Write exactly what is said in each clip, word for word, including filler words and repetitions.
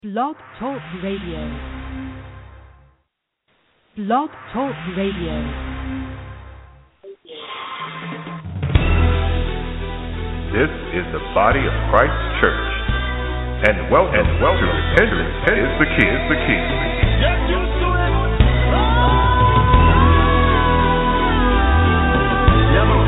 Blog Talk Radio. Blog Talk Radio. This is the body of Christ Church, and welcome, and welcome to Repentance is the Key. Is the key. Get used to it. Yeah, man.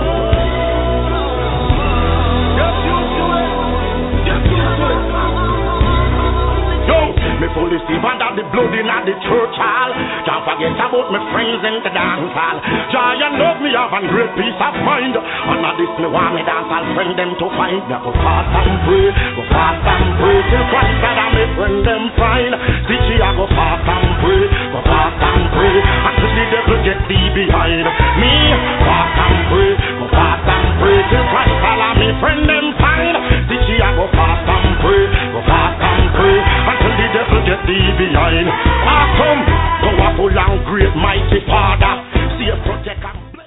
Get used to it. Get used to it. Yo, me fully see under the blood in the church hall. Can't forget about my friends in the dance hall. Joy and love me have a great peace of mind. And now this me want me dance I'll bring them to find. Me go fast and pray, go fast and pray till Christ God and me bring them find. Teach you I go fast and pray, go fast and pray until the devil get thee behind me. Fast and pray, go fast and pray till Christ God and me bring them find. Teach you I go fast and pray, go fast and pray until the devil get thee behind. Awesome, powerful and great mighty Father, see a protect and bless.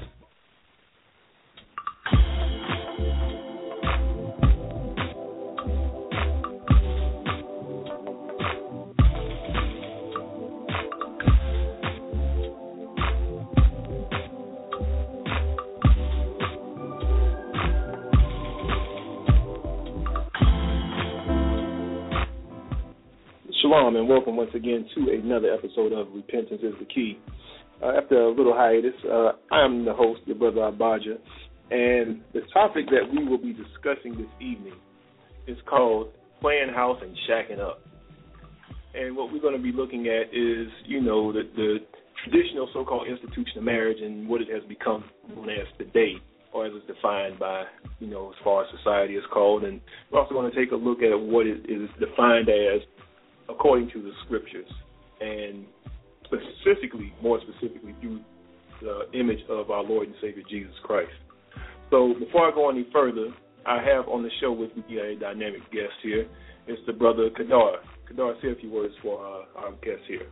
Shalom and welcome once again to another episode of Repentance is the Key. Uh, after a little hiatus, uh, I am the host, your brother Abaja, and the topic that we will be discussing this evening is called Playing House and Shacking Up. And what we're going to be looking at is, you know, the, the traditional so-called institution of marriage and what it has become known as today, or as it's defined by, you know, as far as society is called. And we're also going to take a look at what it is defined as according to the scriptures, and specifically, more specifically, through the image of our Lord and Savior Jesus Christ. So before I go any further, I have on the show with me a dynamic guest here. It's the brother Kadar. Kadar, say a few words for uh, our guest here.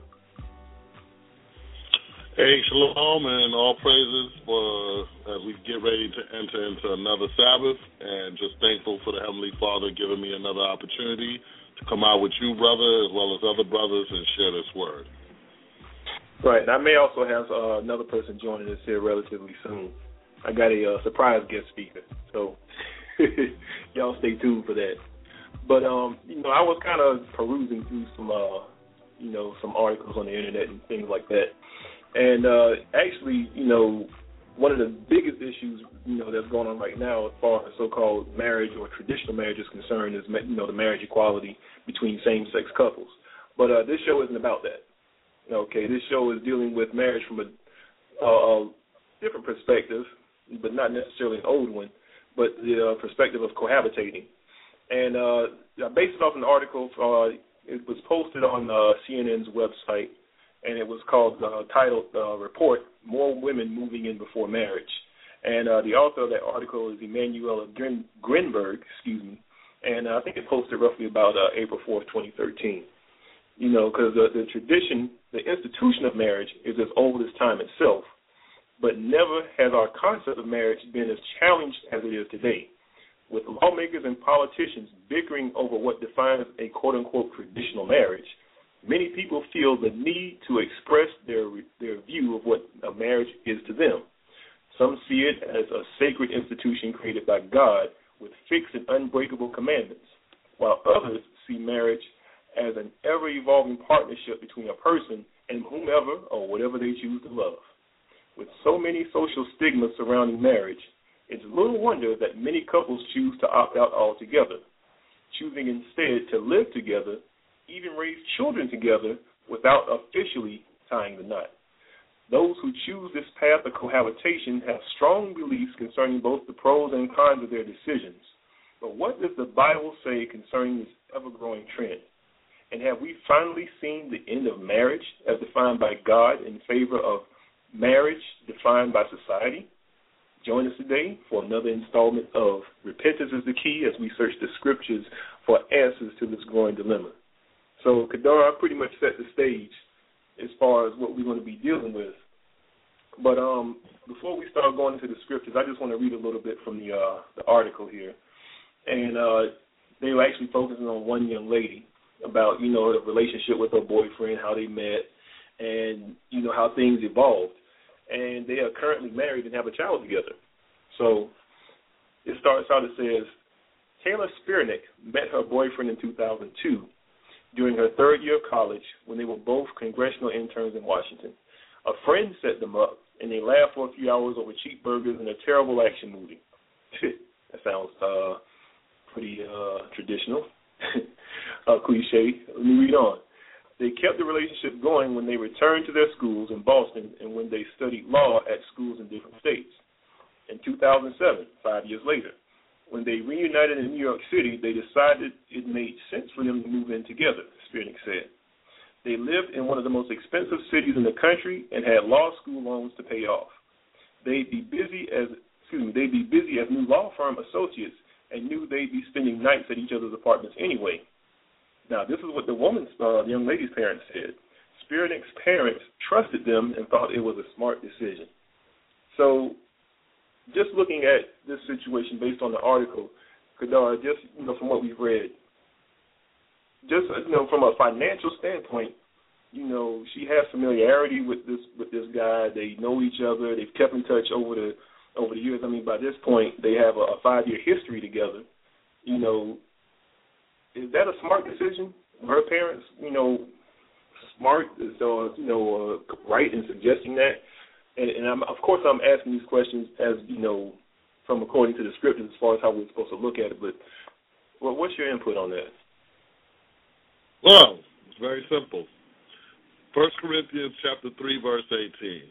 Hey, shalom, and all praises for as we get ready to enter into another Sabbath, and just thankful for the Heavenly Father giving me another opportunity to come out with you, brother, as well as other brothers, and share this word. Right, and I may also have uh, another person joining us here relatively soon. I got a uh, surprise guest speaker, so y'all stay tuned for that. But um, you know, I was kind of perusing through some, uh, you know, some articles on the internet and things like that, and uh, actually, you know, one of the biggest issues, you know, that's going on right now as far as so-called marriage or traditional marriage is concerned is, you know, the marriage equality between same-sex couples. But uh, this show isn't about that. Okay, this show is dealing with marriage from a, a different perspective, but not necessarily an old one, but the uh, perspective of cohabitating. And uh, I based it off an article. Uh, it was posted on uh, C N N's website, and it was called, uh, titled, uh, Report, More Women Moving In Before Marriage. And uh, the author of that article is Emanuela Grin- Grinberg, excuse me, and uh, I think it posted roughly about uh, April fourth, twenty thirteen. You know, because the, the tradition, the institution of marriage is as old as time itself, but never has our concept of marriage been as challenged as it is today, with lawmakers and politicians bickering over what defines a quote-unquote traditional marriage. Many people feel the need to express their their view of what a marriage is to them. Some see it as a sacred institution created by God with fixed and unbreakable commandments, while others see marriage as an ever-evolving partnership between a person and whomever or whatever they choose to love. With so many social stigmas surrounding marriage, it's little wonder that many couples choose to opt out altogether, choosing instead to live together, even raise children together without officially tying the knot. Those who choose this path of cohabitation have strong beliefs concerning both the pros and cons of their decisions. But what does the Bible say concerning this ever-growing trend? And have we finally seen the end of marriage as defined by God in favor of marriage defined by society? Join us today for another installment of Repentance is the Key as we search the scriptures for answers to this growing dilemma. So, Kadar, I pretty much set the stage as far as what we're going to be dealing with. But um, before we start going into the scriptures, I just want to read a little bit from the uh, the article here. And uh, they were actually focusing on one young lady. about, you know, the relationship with her boyfriend, how they met, and, you know, how things evolved. And they are currently married and have a child together. So it starts out, it says, Taylor Spearnick met her boyfriend in two thousand two during her third year of college when they were both congressional interns in Washington. A friend set them up, and they laughed for a few hours over cheap burgers and a terrible action movie. That sounds uh, pretty uh, traditional, uh, cliche. Let me read on. They kept the relationship going when they returned to their schools in Boston and when they studied law at schools in different states. In two thousand seven, five years later, when they reunited in New York City, they decided it made sense for them to move in together, Spearnick said. They lived in one of the most expensive cities in the country and had law school loans to pay off. They'd be busy as excuse me, they'd be busy as new law firm associates and knew they'd be spending nights at each other's apartments anyway. Now, this is what the woman's, uh, the young lady's parents said. Spearnick's parents trusted them and thought it was a smart decision. So, just looking at this situation based on the article, Kadar, just, you know, from what we've read, just, you know, from a financial standpoint, you know, she has familiarity with this with this guy. They know each other. They've kept in touch over the over the years. I mean, by this point, they have a, a five-year history together. You know, is that a smart decision? Her parents, you know, smart, so you know, uh, right in suggesting that. And, and I'm, of course, I'm asking these questions as you know, from according to the scriptures as far as how we're supposed to look at it. But well, what's your input on that? Well, it's very simple. First Corinthians chapter three, verse eighteen.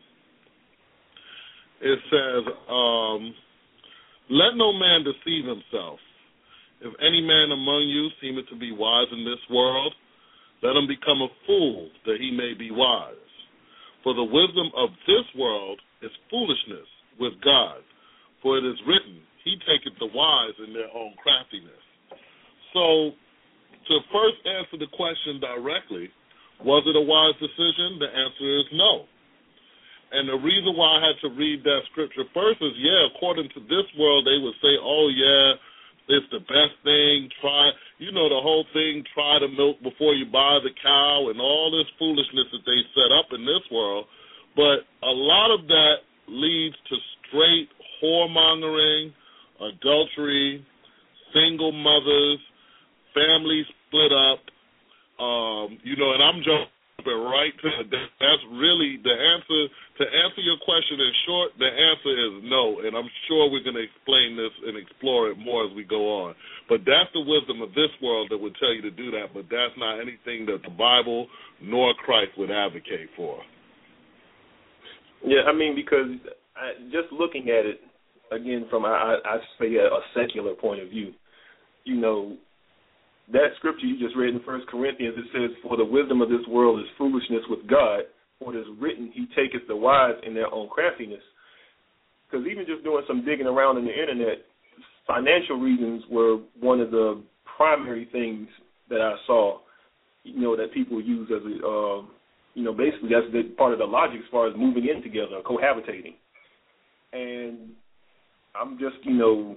It says, um, "Let no man deceive himself. If any man among you seemeth to be wise in this world, let him become a fool, that he may be wise. For the wisdom of this world is foolishness with God. For it is written, He taketh the wise in their own craftiness." So, to first answer the question directly, was it a wise decision? The answer is no. And the reason why I had to read that scripture first is, yeah, according to this world, they would say, oh, yeah, it's the best thing. Try, you know, the whole thing, try the milk before you buy the cow and all this foolishness that they set up in this world. But a lot of that leads to straight whoremongering, adultery, single mothers, families split up. Um, you know, and I'm jumping right to that. That's really the answer. To answer your question in short, the answer is no, and I'm sure we're going to explain this and explore it more as we go on. But that's the wisdom of this world that would tell you to do that, but that's not anything that the Bible nor Christ would advocate for. Yeah, I mean, because I, just looking at it, again, from, I, I say, a, a secular point of view, you know, that scripture you just read in First Corinthians, it says, "For the wisdom of this world is foolishness with God, for it is written, He taketh the wise in their own craftiness." Because even just doing some digging around in the Internet, financial reasons were one of the primary things that I saw, you know, that people use as a, uh, you know, basically that's the part of the logic as far as moving in together, cohabitating. And I'm just, you know,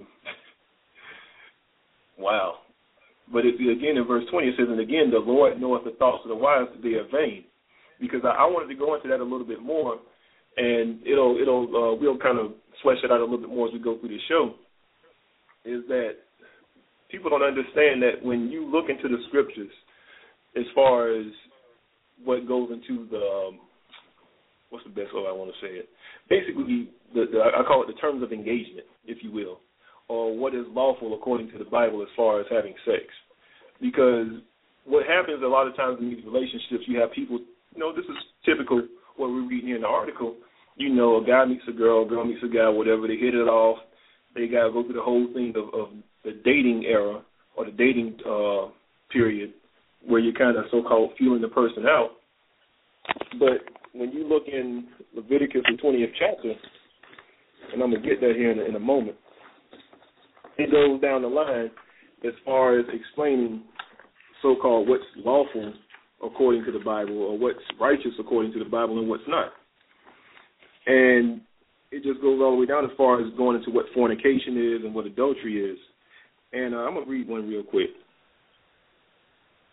wow. But it, again, in verse twenty, it says, "And again, the Lord knoweth the thoughts of the wise, that they are vain." Because I, I wanted to go into that a little bit more, and it'll it'll uh, we'll kind of flesh it out a little bit more as we go through the show. Is that people don't understand that when you look into the scriptures, as far as what goes into the um, what's the best way I want to say it? Basically, the, the I call it the terms of engagement, if you will, or what is lawful according to the Bible as far as having sex. Because what happens a lot of times in these relationships, you have people, you know, this is typical what we're reading here in the article. You know, a guy meets a girl, a girl meets a guy, whatever, they hit it off. They got to go through the whole thing of, of the dating era or the dating uh, period where you're kind of so-called feeling the person out. But when you look in Leviticus, the twentieth chapter, and I'm going to get that here in a, in a moment, it goes down the line as far as explaining so-called what's lawful according to the Bible or what's righteous according to the Bible and what's not. And it just goes all the way down as far as going into what fornication is and what adultery is. And uh, I'm going to read one real quick.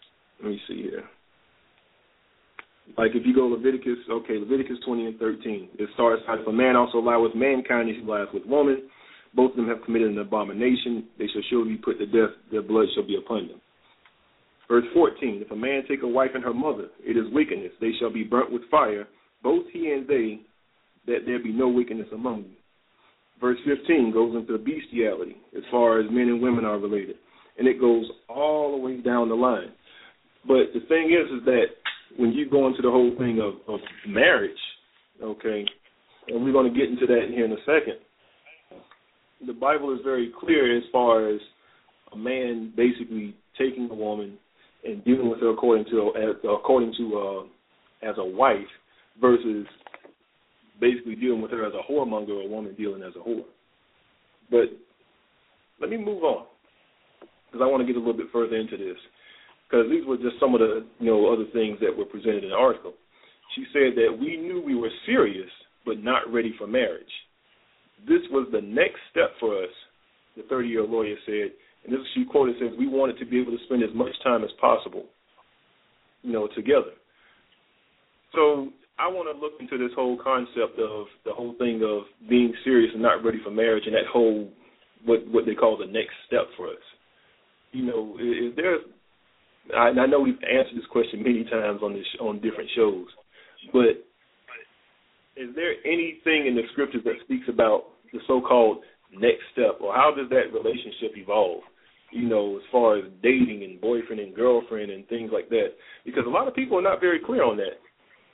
let me see here. Like if you go Leviticus, okay, Leviticus twenty and thirteen, it starts out, if a man also lie with mankind, he lies with woman, both of them have committed an abomination, they shall surely be put to death, their blood shall be upon them. Verse fourteen, if a man take a wife and her mother, it is wickedness, they shall be burnt with fire, both he and they, that there be no wickedness among you. Verse fifteen goes into bestiality, as far as men and women are related, and it goes all the way down the line. But the thing is, is that when you go into the whole thing of, of marriage, okay, and we're going to get into that here in a second, the Bible is very clear as far as a man basically taking a woman and dealing with her according to as, according to uh, as a wife versus basically dealing with her as a whoremonger or a woman dealing as a whore. But let me move on because I want to get a little bit further into this. Because these were just some of the, you know, other things that were presented in the article. She said that we knew we were serious but not ready for marriage. This was the next step for us, the thirty-year lawyer said, and this she quoted, says, we wanted to be able to spend as much time as possible, you know, together. So I want to look into this whole concept of the whole thing of being serious and not ready for marriage and that whole, what, what they call the next step for us. You know, is there... I, I know we've answered this question many times on this on different shows, but is there anything in the scriptures that speaks about the so-called next step, or how does that relationship evolve? You know, as far as dating and boyfriend and girlfriend and things like that, because a lot of people are not very clear on that.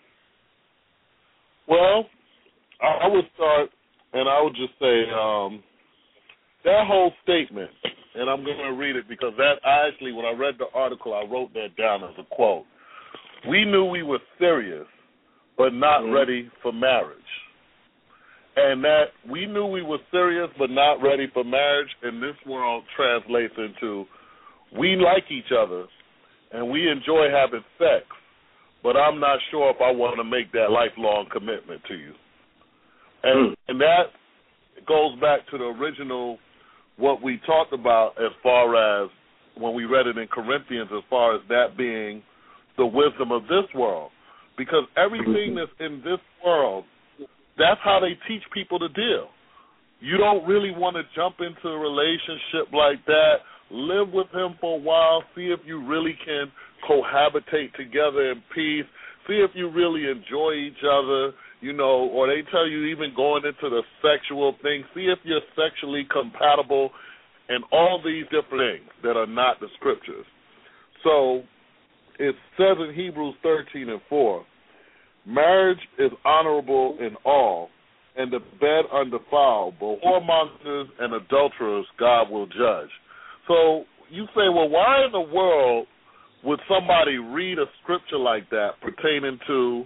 Well, I would start, and I would just say um, that whole statement. And I'm going to read it because that I actually, when I read the article, I wrote that down as a quote. We knew we were serious, but not mm-hmm. ready for marriage. And that we knew we were serious, but not ready for marriage, in this world translates into we like each other and we enjoy having sex, but I'm not sure if I want to make that lifelong commitment to you. And, mm. and that goes back to the original what we talked about as far as when we read it in Corinthians, as far as that being the wisdom of this world. Because everything that's in this world, that's how they teach people to deal. You don't really want to jump into a relationship like that, live with him for a while, see if you really can cohabitate together in peace, see if you really enjoy each other, you know, or they tell you even going into the sexual thing, see if you're sexually compatible, and all these different things that are not the scriptures. So it says in Hebrews thirteen and four, marriage is honorable in all, and the bed undefiled, but whoremongers and adulterers God will judge. So you say, well, why in the world would somebody read a scripture like that pertaining to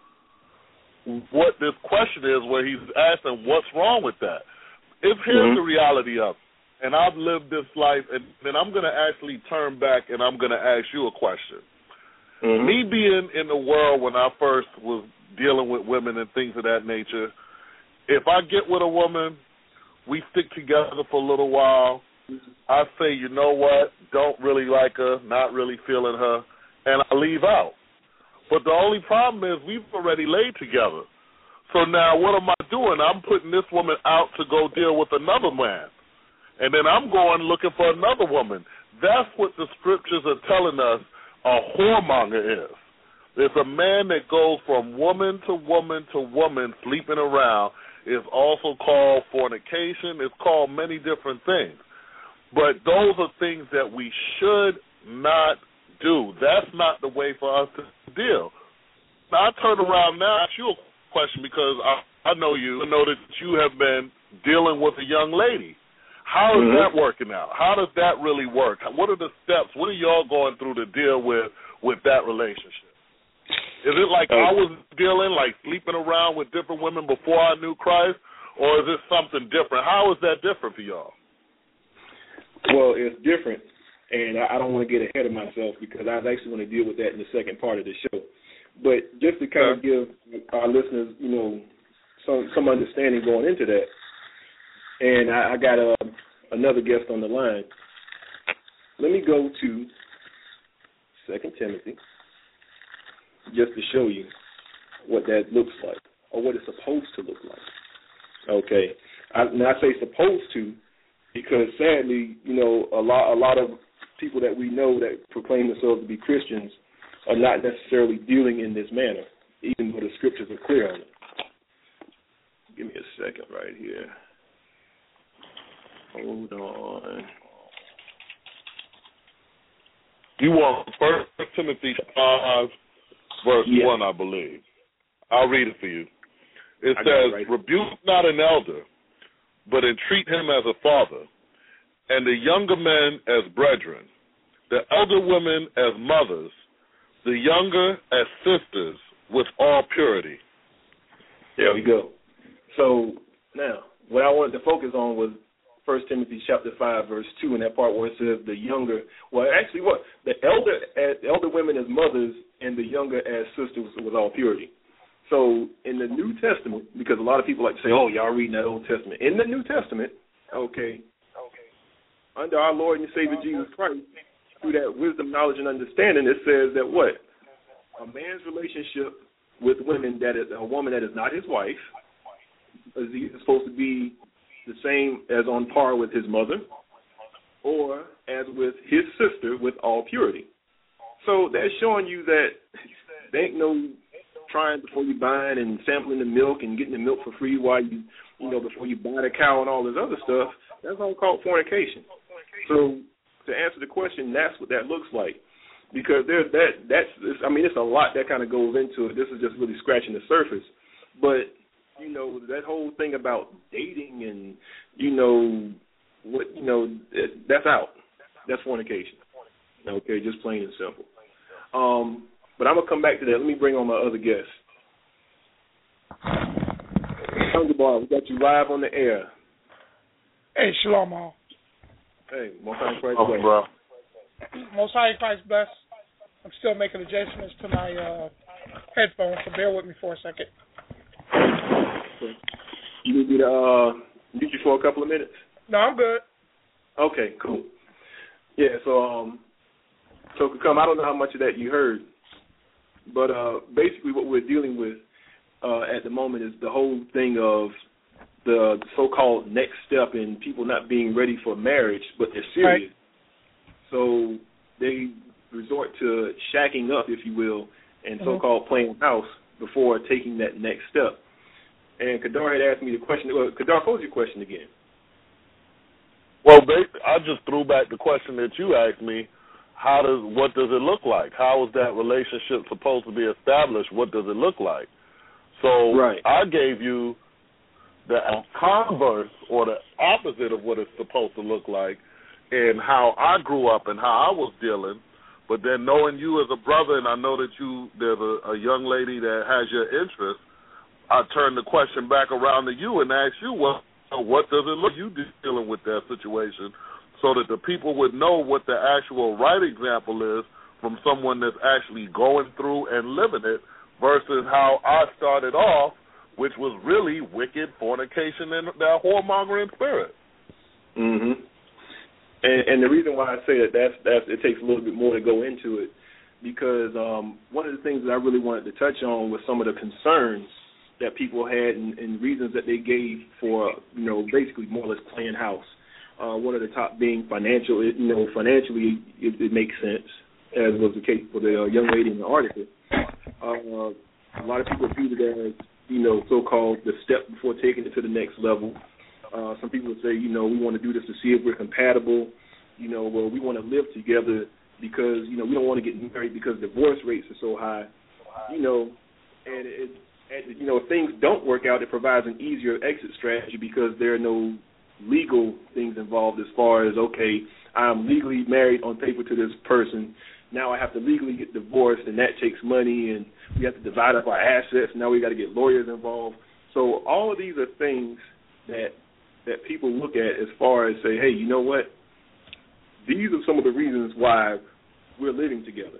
what this question is, where he's asking what's wrong with that? If here's mm-hmm. the reality of it, and I've lived this life, and then I'm going to actually turn back and I'm going to ask you a question. Mm-hmm. Me being in the world when I first was dealing with women and things of that nature, if I get with a woman, we stick together for a little while, I say, you know what, don't really like her, not really feeling her, and I leave out. But the only problem is we've already laid together. So now what am I doing? I'm putting this woman out to go deal with another man. And then I'm going looking for another woman. That's what the scriptures are telling us a whoremonger is. It's a man that goes from woman to woman to woman sleeping around. It's also called fornication. It's called many different things. But those are things that we should not do. That's not the way for us to deal. Now, I turn around now and ask you a question because I, I know you. I know that you have been dealing with a young lady. How is mm-hmm. that working out? How does that really work? What are the steps? What are y'all going through to deal with, with that relationship? Is it like I was dealing, like sleeping around with different women before I knew Christ, or is it something different? How is that different for y'all? Well, it's different, and I don't want to get ahead of myself because I actually want to deal with that in the second part of the show. But just to kind of give our listeners, you know, some some understanding going into that, and I, I got a, another guest on the line. Let me go to Second Timothy, just to show you what that looks like, or what it's supposed to look like. Okay, I, and I say supposed to because sadly, you know, a lot a lot of people that we know that proclaim themselves to be Christians are not necessarily dealing in this manner, even though the scriptures are clear on it. Give me a second right here. Hold on. You want First Timothy five, verse yes. one, I believe. I'll read it for you. It I says, right. rebuke not an elder, but entreat him as a father, and the younger men as brethren, the elder women as mothers, the younger as sisters, with all purity. There we go. So now, what I wanted to focus on was First Timothy chapter five, verse two, in that part where it says the younger, well, actually what? The elder as, elder women as mothers and the younger as sisters with all purity. So in the New Testament, because a lot of people like to say, oh, y'all reading that Old Testament. In the New Testament, okay, okay, under our Lord and Savior Jesus Christ, through that wisdom, knowledge, and understanding, it says that what? A man's relationship with women that is a woman that is not his wife is either supposed to be the same as on par with his mother or as with his sister with all purity. So that's showing you that there ain't no trying before you buying and sampling the milk and getting the milk for free while you, you know, before you buy the cow and all this other stuff. That's all called fornication. So to answer the question, that's what that looks like. Because there's that, that's, I mean, it's a lot that kind of goes into it. This is just really scratching the surface. But, you know, that whole thing about dating and, you know, what, you know, that's out. That's fornication. Okay, just plain and simple. Um, but I'm going to come back to that. Let me bring on my other guest. Hunger Bar, we got you live on the air. Hey, shalom, all. Hey, Most High Christ Oh, bless. bro. Most High Christ bless. I'm still making adjustments to my uh, headphones, so bear with me for a second. Okay. You need me to uh, mute you for a couple of minutes? No, I'm good. Okay, cool. Yeah, so um, so come. I don't know how much of that you heard, but uh, basically what we're dealing with uh, at the moment is the whole thing of the so-called next step in people not being ready for marriage, but they're serious. Right. So they resort to shacking up, if you will, and mm-hmm. so-called playing house before taking that next step. And Kadar had asked me the question. Well, Kadar, what was your question again? Well, I just threw back the question that you asked me. How does what does it look like? How is that relationship supposed to be established? What does it look like? So right. I gave you the converse or the opposite of what it's supposed to look like, and how I grew up and how I was dealing. But then knowing you as a brother, and I know that you there's a, a young lady that has your interest, I turned the question back around to you and asked you, well, what does it look like you dealing with that situation, so that the people would know what the actual right example is from someone that's actually going through and living it versus how I started off, which was really wicked fornication and that whoremongering spirit. Mm-hmm. And, and the reason why I say that that's, that's it takes a little bit more to go into it, because um, one of the things that I really wanted to touch on was some of the concerns that people had and, and reasons that they gave for, you know, basically more or less playing house. Uh, one of the top being financial. You know, financially it, it makes sense, as was the case for the uh, young lady in the article. Uh, a lot of people view it as, you know, so-called the step before taking it to the next level. Uh, some people would say, you know, we want to do this to see if we're compatible. You know, well, we want to live together because, you know, we don't want to get married because divorce rates are so high. You know, and, it, and you know, if things don't work out, it provides an easier exit strategy because there are no legal things involved as far as, okay, I'm legally married on paper to this person. Now I have to legally get divorced, and that takes money, and we have to divide up our assets. Now we got to get lawyers involved. So all of these are things that that people look at as far as say, hey, you know what? These are some of the reasons why we're living together.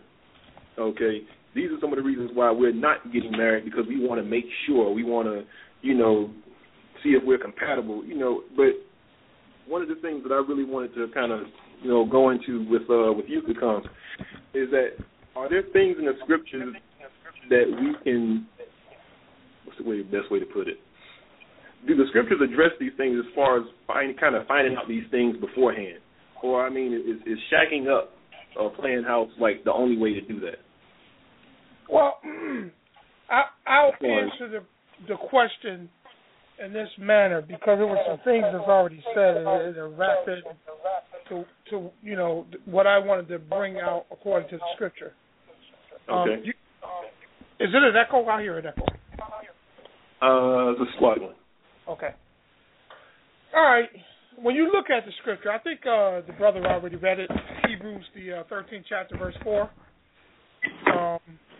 Okay, these are some of the reasons why we're not getting married, because we want to make sure, we want to, you know, see if we're compatible. You know, but one of the things that I really wanted to kind of, you know, go into with uh, with Youth to Come is that are there things in the scriptures that we can, what's the way, best way to put it? Do the scriptures address these things as far as find, kind of finding out these things beforehand? Or, I mean, is, is shacking up or playing house like the only way to do that? Well, I, I'll answer the the question in this manner because there were some things that's already said in a, in a rapid to, to, you know, what I wanted to bring out according to the scripture. Okay. Um, you, is it an echo? I hear an echo. Uh, it's a slight one. Okay. All right. When you look at the scripture, I think uh, the brother already read it. Hebrews, the uh, thirteenth chapter, verse four. Um,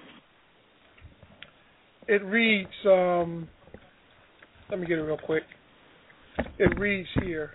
it reads, um, let me get it real quick. It reads here.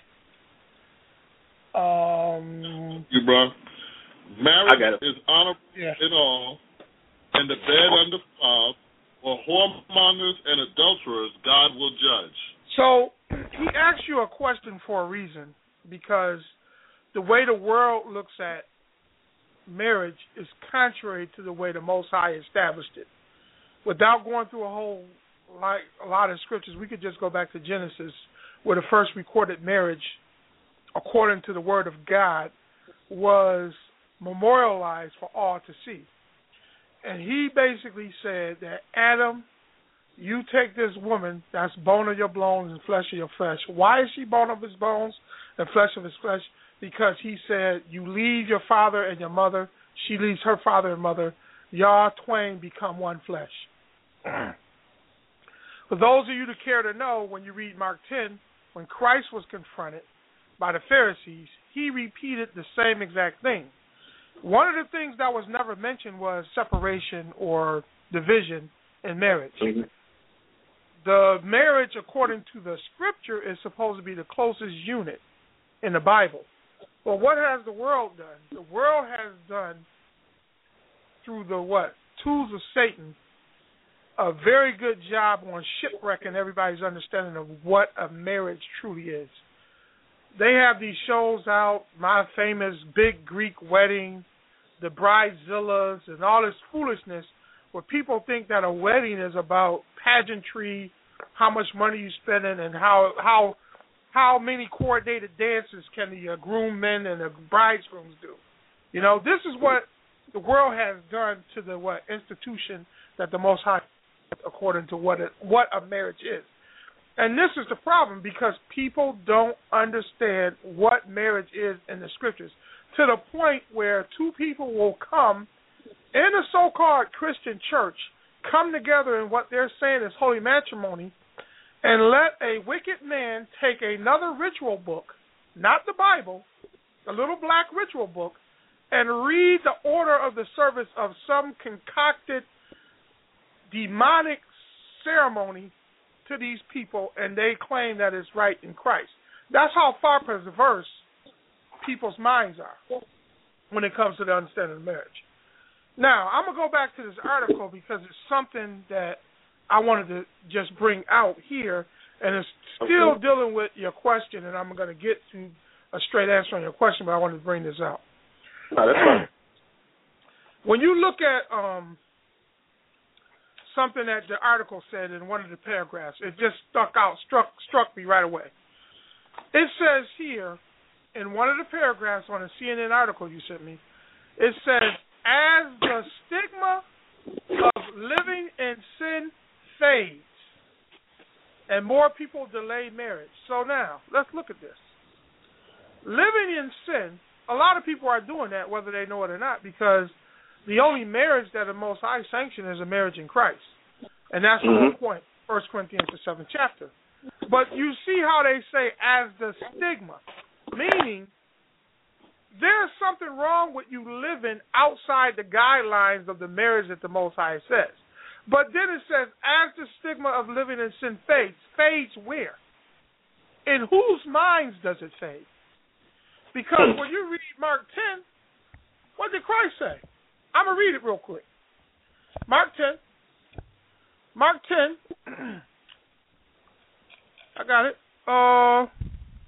Um, you, bro. Marriage is honorable yeah. in all, and the bed undefiled, for whoremongers and adulterers God will judge. So he asked you a question for a reason, because the way the world looks at marriage is contrary to the way the Most High established it. Without going through a whole like a lot of scriptures, we could just go back to Genesis, where the first recorded marriage, according to the Word of God, was memorialized for all to see. And he basically said that, Adam, you take this woman that's bone of your bones and flesh of your flesh. Why is she bone of his bones and flesh of his flesh? Because he said, you leave your father and your mother, she leaves her father and mother, y'all twain become one flesh. For those of you that care to know, when you read Mark ten, when Christ was confronted by the Pharisees, he repeated the same exact thing. One of the things that was never mentioned was separation or division in marriage. Mm-hmm. The marriage, according to the scripture, is supposed to be the closest unit in the Bible. Well, what has the world done? The world has done, through the what? Tools of Satan, a very good job on shipwrecking everybody's understanding of what a marriage truly is. They have these shows out, My Famous Big Greek Wedding, the Bridezillas, and all this foolishness, where people think that a wedding is about pageantry, how much money you spending, and how how how many coordinated dances can the uh, groommen and the bridegrooms do. You know, this is what the world has done to the what institution that the Most High, according to what it, what a marriage is. And this is the problem, because people don't understand what marriage is in the scriptures, to the point where two people will come in a so-called Christian church, come together in what they're saying is holy matrimony, and let a wicked man take another ritual book, not the Bible, a little black ritual book, and read the order of the service of some concocted demonic ceremony to these people, and they claim that it's right in Christ. That's how far perverse people's minds are when it comes to the understanding of marriage. Now, I'm going to go back to this article because it's something that I wanted to just bring out here, and it's still okay. dealing with your question, and I'm going to get to a straight answer on your question, but I wanted to bring this out. No, that's fine. When you look at um, something that the article said in one of the paragraphs, it just stuck out, struck struck me right away. It says here, in one of the paragraphs on a C N N article you sent me, it says, as the stigma of living in sin fades and more people delay marriage. So now, let's look at this. Living in sin, a lot of people are doing that whether they know it or not, because the only marriage that the Most High sanctioned is a marriage in Christ. And that's the whole point, First Corinthians, the seventh chapter. But you see how they say, as the stigma, meaning there's something wrong with you living outside the guidelines of the marriage that the Most High says. But then it says, as the stigma of living in sin fades. Fades where? In whose minds does it fade? Because when you read Mark ten, what did Christ say? I'm going to read it real quick. Mark ten. Mark ten. I got it. Uh,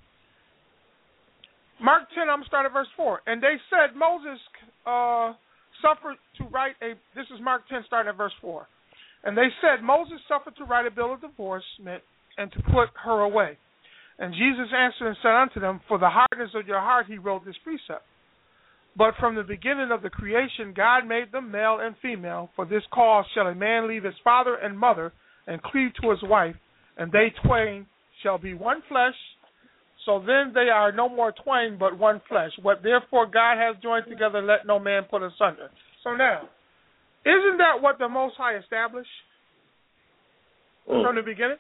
Mark ten, I'm going to start at verse four. And they said, Moses uh, suffered to write a, this is Mark ten, starting at verse four. And they said, Moses suffered to write a bill of divorcement and to put her away. And Jesus answered and said unto them, for the hardness of your heart he wrote this precept. But from the beginning of the creation God made them male and female. For this cause shall a man leave his father and mother and cleave to his wife, and they twain shall be one flesh. So then they are no more twain, but one flesh. What therefore God has joined together, let no man put asunder. So now, isn't that what the Most High established mm. from the beginning?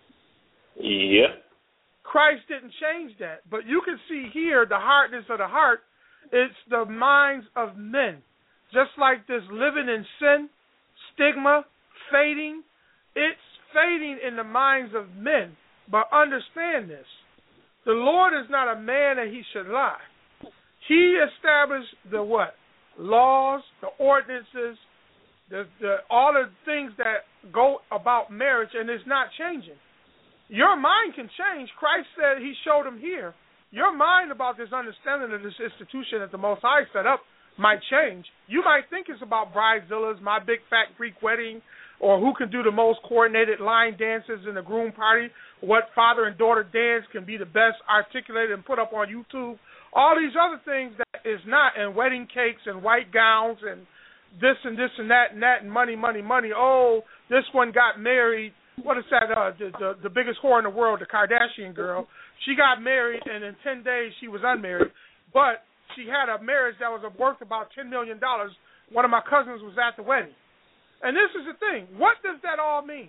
Yeah. Christ didn't change that. But you can see here the hardness of the heart. It's the minds of men. Just like this living in sin, stigma, fading, it's fading in the minds of men. But understand this. The Lord is not a man that he should lie. He established the what? Laws, the ordinances, the, the all the things that go about marriage, and it's not changing. Your mind can change. Christ said he showed him here. Your mind about this understanding of this institution that the Most High set up might change. You might think it's about bridezillas, my big fat Greek wedding, or who can do the most coordinated line dances in the groom party, what father and daughter dance can be the best articulated and put up on YouTube. All these other things that is not, and wedding cakes and white gowns and this and this and that and that and money, money, money. Oh, this one got married. What is that? Uh, the, the the biggest whore in the world, the Kardashian girl. She got married, and in ten days she was unmarried. But she had a marriage that was worth about ten million dollars. One of my cousins was at the wedding. And this is the thing. What does that all mean?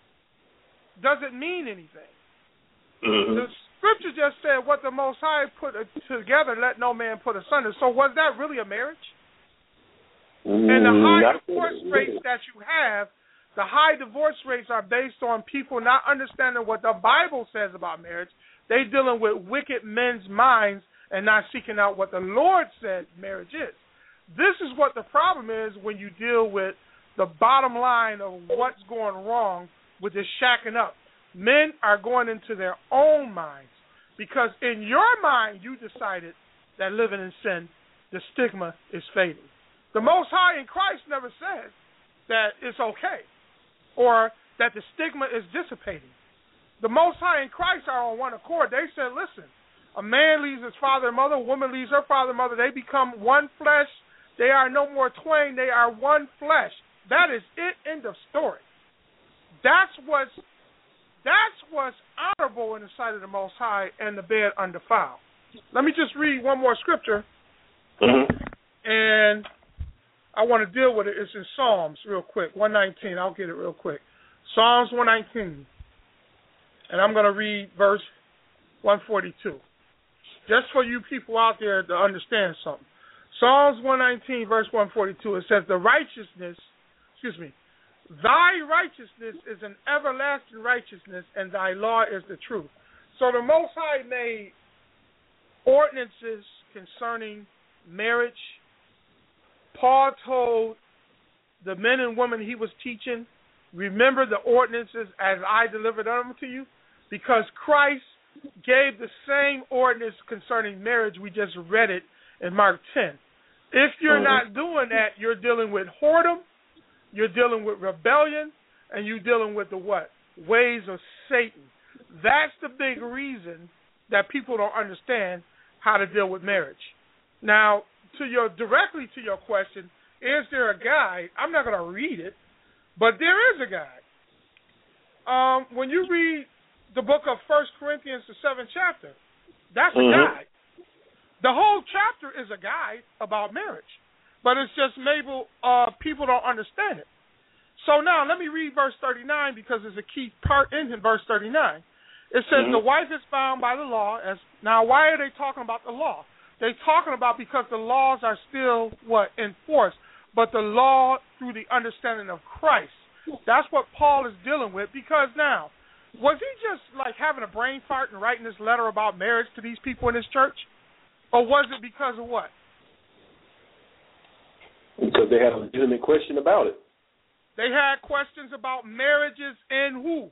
Does it mean anything? Mm-hmm. The scripture just said, what the Most High put together, let no man put asunder. So was that really a marriage? Mm-hmm. And the high divorce rates that you have, the high divorce rates are based on people not understanding what the Bible says about marriage. They dealing with wicked men's minds and not seeking out what the Lord said marriage is. This is what the problem is when you deal with the bottom line of what's going wrong with this shacking up. Men are going into their own minds because in your mind you decided that living in sin, the stigma is fading. The Most High in Christ never said that it's okay or that the stigma is dissipating. The Most High and Christ are on one accord. They said, listen, a man leaves his father and mother, a woman leaves her father and mother. They become one flesh. They are no more twain. They are one flesh. That is it. End of story. That's what's, that's what's honorable in the sight of the Most High and the bed undefiled. Let me just read one more scripture, mm-hmm. and I want to deal with it. It's in Psalms real quick, one nineteen. I'll get it real quick. Psalms one nineteen. And I'm going to read verse one forty-two. Just for you people out there to understand something. Psalms one nineteen, verse one forty-two, it says, the righteousness, excuse me, thy righteousness is an everlasting righteousness, and thy law is the truth. So the Most High made ordinances concerning marriage. Paul told the men and women he was teaching, remember the ordinances as I delivered them to you, because Christ gave the same ordinance concerning marriage. We just read it in Mark ten. If you're not doing that, you're dealing with whoredom, you're dealing with rebellion, and you're dealing with the what? Ways of Satan. That's the big reason that people don't understand how to deal with marriage. Now, to your directly to your question, is there a guide? I'm not going to read it, but there is a guide. Um, when you read the book of First Corinthians, the seventh chapter, that's mm-hmm. a guide. The whole chapter is a guide about marriage, but it's just maybe uh, people don't understand it. So now let me read verse thirty-nine because there's a key part in verse thirty-nine. It says mm-hmm. the wife is bound by the law. As now, why are they talking about the law? They're talking about because the laws are still what in force, but the law through the understanding of Christ. That's what Paul is dealing with. Because now, was he just like having a brain fart and writing this letter about marriage to these people in his church? Or was it because of what? Because they had a legitimate question about it. They had questions about marriages and who?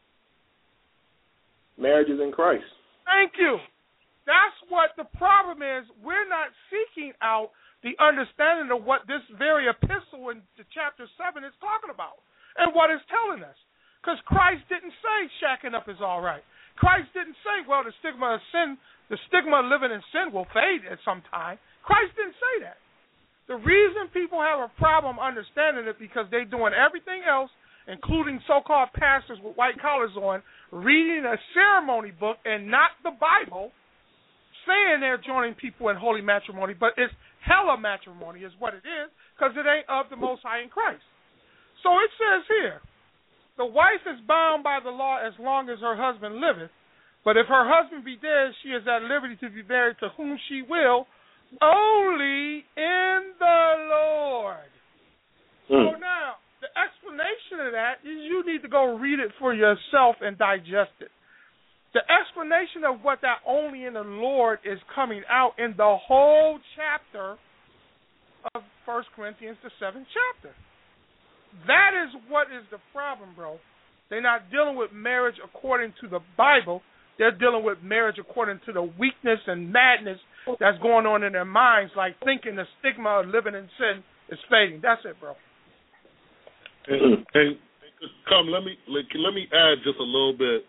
Marriages in Christ. Thank you. That's what the problem is. We're not seeking out the understanding of what this very epistle in chapter seven is talking about and what it's telling us. Because Christ didn't say shacking up is all right. Christ didn't say, well, the stigma of sin, the stigma of living in sin will fade at some time. Christ didn't say that. The reason people have a problem understanding it because they're doing everything else, including so-called pastors with white collars on, reading a ceremony book and not the Bible, saying they're joining people in holy matrimony, but it's hella matrimony is what it is because it ain't of the Most High in Christ. So it says here, the wife is bound by the law as long as her husband liveth, but if her husband be dead, she is at liberty to be married to whom she will, only in the Lord. Mm. So now, the explanation of that is you need to go read it for yourself and digest it. The explanation of what that only in the Lord is coming out in the whole chapter of First Corinthians, the seventh chapter. That is what is the problem, bro. They're not dealing with marriage according to the Bible. They're dealing with marriage according to the weakness and madness that's going on in their minds, like thinking the stigma of living in sin is fading. That's it, bro. And, and come, let me let me add just a little bit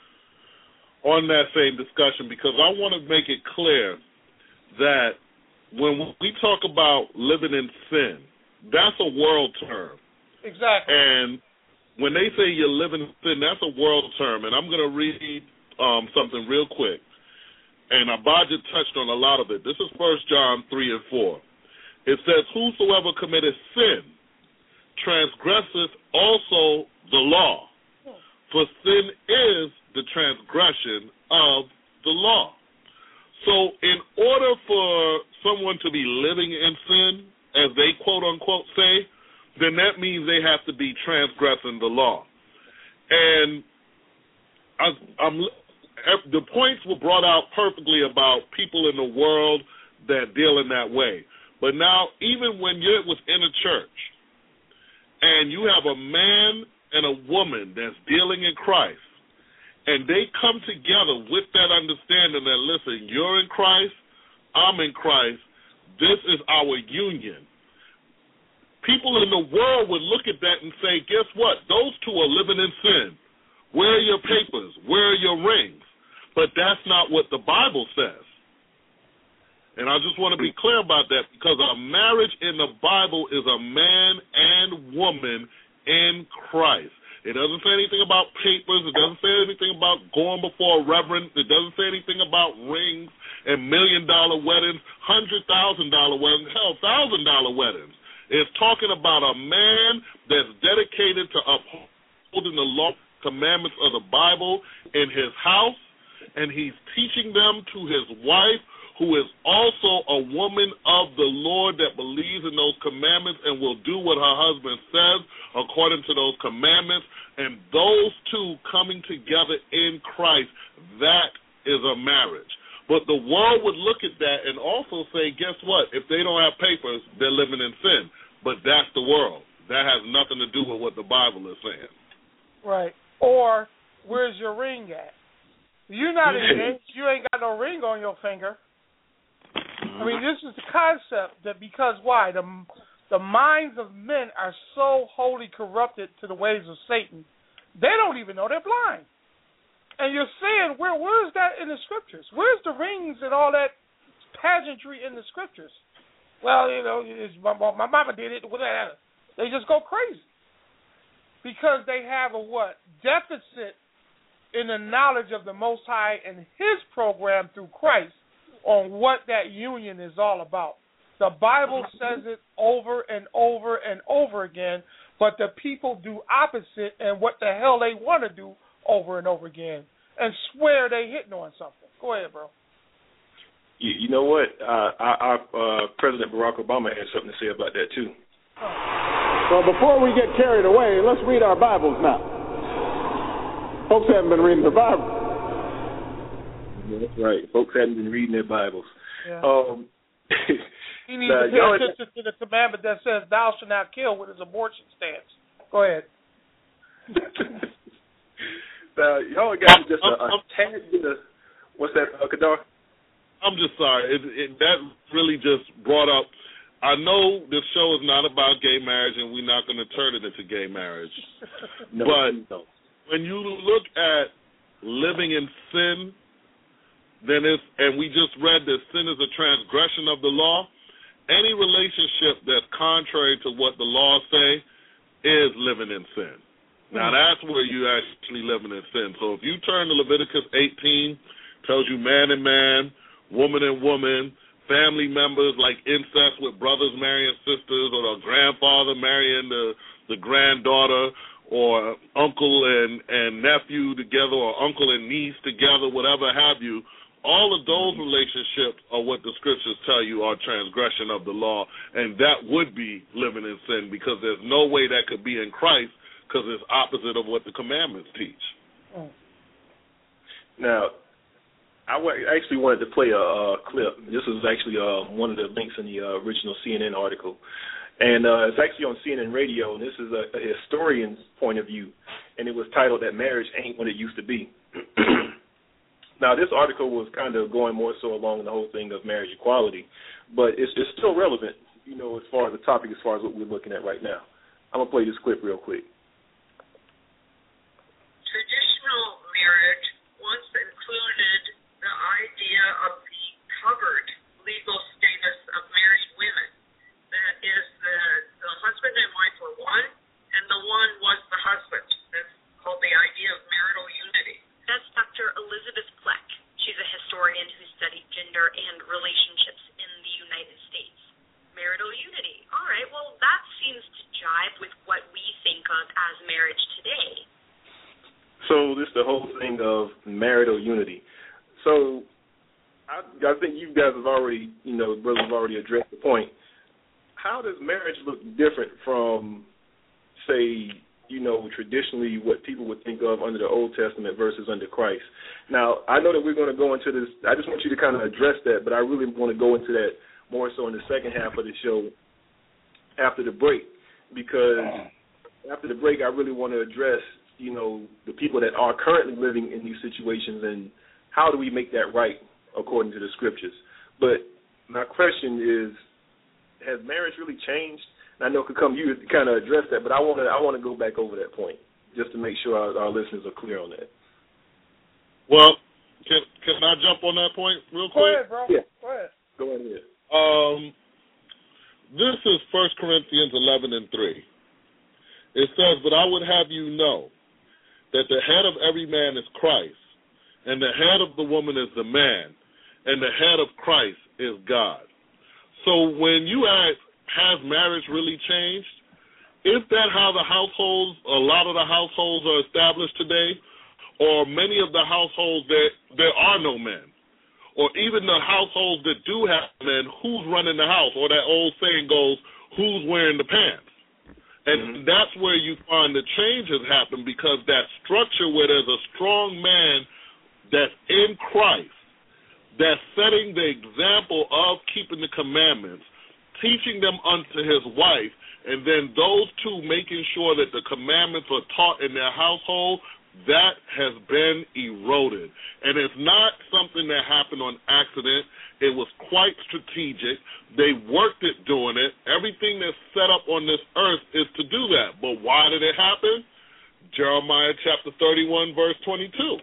on that same discussion because I want to make it clear that when we talk about living in sin, that's a world term. Exactly. And when they say you're living in sin, that's a world term. And I'm going to read um, something real quick. And Abijah touched on a lot of it. This is First John three and four. It says, whosoever committeth sin transgresseth also the law. For sin is the transgression of the law. So in order for someone to be living in sin, as they quote-unquote say, then that means they have to be transgressing the law. And I, I'm, the points were brought out perfectly about people in the world that deal in that way. But now, even when you're within a church and you have a man and a woman that's dealing in Christ, and they come together with that understanding that, listen, you're in Christ, I'm in Christ, this is our union. People in the world would look at that and say, guess what? Those two are living in sin. Where are your papers? Where are your rings? But that's not what the Bible says. And I just want to be clear about that because a marriage in the Bible is a man and woman in Christ. It doesn't say anything about papers. It doesn't say anything about going before a reverend. It doesn't say anything about rings and million-dollar weddings, one hundred thousand dollars weddings, hell, one thousand dollars weddings. It's talking about a man that's dedicated to upholding the law, commandments of the Bible in his house, and he's teaching them to his wife, who is also a woman of the Lord that believes in those commandments and will do what her husband says according to those commandments. And those two coming together in Christ, that is a marriage. But the world would look at that and also say, guess what? If they don't have papers, they're living in sin. But that's the world. That has nothing to do with what the Bible is saying. Right. Or, where's your ring at? You're not engaged. You ain't got no ring on your finger. I mean, this is the concept that because why? The, the minds of men are so wholly corrupted to the ways of Satan, they don't even know they're blind. And you're saying, where where is that in the scriptures? Where's the rings and all that pageantry in the scriptures? Well, you know, it's, my, my mama did it. Whatever. They just go crazy because they have a what? Deficit in the knowledge of the Most High and His program through Christ on what that union is all about. The Bible says it over and over and over again, but the people do opposite and what the hell they want to do over and over again and swear they hitting on something. Go ahead, bro. You, you know what? Uh, our, our uh, President Barack Obama had something to say about that, too. Well, before we get carried away, let's read our Bibles now. Folks haven't been reading their Bibles. That's right. Folks haven't been reading their Bibles. Yeah. Um, he needs to pay attention to the commandment that says, thou shalt not kill with his abortion stance. Go ahead. Now, y'all got just a, a tad bit of, what's that, uh, Kadar? I'm just sorry. It, it, that really just brought up I know this show is not about gay marriage, and we're not going to turn it into gay marriage. no, but no. when you look at living in sin, then it's, and we just read that sin is a transgression of the law, any relationship that's contrary to what the laws say is living in sin. Now, that's where you're actually living in sin. So if you turn to Leviticus eighteen, tells you man and man, woman and woman, family members like incest with brothers marrying sisters, or the grandfather marrying the, the granddaughter, or uncle and, and nephew together, or uncle and niece together, whatever have you, all of those relationships are what the scriptures tell you are transgression of the law, and that would be living in sin, because there's no way that could be in Christ, because it's opposite of what the commandments teach. Now, I w- actually wanted to play a uh, clip. This is actually uh, one of the links in the uh, original C N N article. And uh, it's actually on C N N Radio, and this is a, a historian's point of view, and it was titled that marriage ain't what it used to be. Now, this article was kind of going more so along the whole thing of marriage equality, but it's, it's still relevant, you know, as far as the topic, as far as what we're looking at right now. I'm going to play this clip real quick. Traditional marriage once included the idea of the covered legal status of married women. That is, the, the husband and wife were one, and the one was the husband. That's called the idea of marital unity. That's Doctor Elizabeth Fleck. She's a historian who studied gender and relationships in the United States. Marital unity. All right, well, that seems to jive with what we think of as marriage today. So this is the whole thing of marital unity. So I, I think you guys have already, you know, brothers have already addressed the point. How does marriage look different from, say, you know, traditionally what people would think of under the Old Testament versus under Christ? Now, I know that we're going to go into this. I just want you to kind of address that, but I really want to go into that more so in the second half of the show after the break, because after the break I really want to address, you know, the people that are currently living in these situations and how do we make that right according to the scriptures. But my question is, has marriage really changed? I know it could come you to kind of address that, but I want to I want to go back over that point just to make sure our, our listeners are clear on that. Well, can can I jump on that point real quick? Go ahead, bro. Yeah. Go ahead. Go ahead. Um, this is First Corinthians eleven and three. It says, "But I would have you know that the head of every man is Christ, and the head of the woman is the man, and the head of Christ is God." So when you ask, has marriage really changed? Is that how the households, a lot of the households are established today? Or many of the households that there are no men? Or even the households that do have men, who's running the house? Or that old saying goes, who's wearing the pants? And mm-hmm. that's where you find the changes happen, because that structure where there's a strong man that's in Christ, that's setting the example of keeping the commandments, teaching them unto his wife, and then those two making sure that the commandments are taught in their household, that has been eroded. And it's not something that happened on accident. It was quite strategic. They worked at doing it. Everything that's set up on this earth is to do that. But why did it happen? Jeremiah chapter thirty-one, verse twenty-two.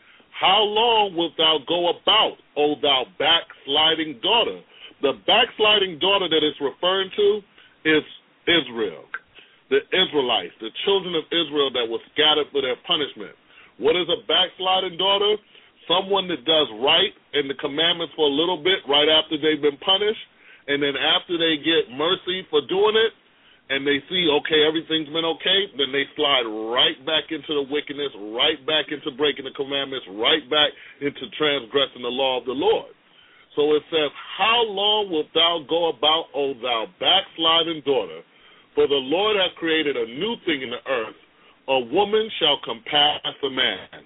How long wilt thou go about, O thou backsliding daughter? The backsliding daughter that it's referring to is Israel, the Israelites, the children of Israel that were scattered for their punishment. What is a backsliding daughter? Someone that does right in the commandments for a little bit right after they've been punished, and then after they get mercy for doing it, and they see, okay, everything's been okay, then they slide right back into the wickedness, right back into breaking the commandments, right back into transgressing the law of the Lord. So it says, how long wilt thou go about, O thou backsliding daughter? For the Lord hath created a new thing in the earth. A woman shall compass a man.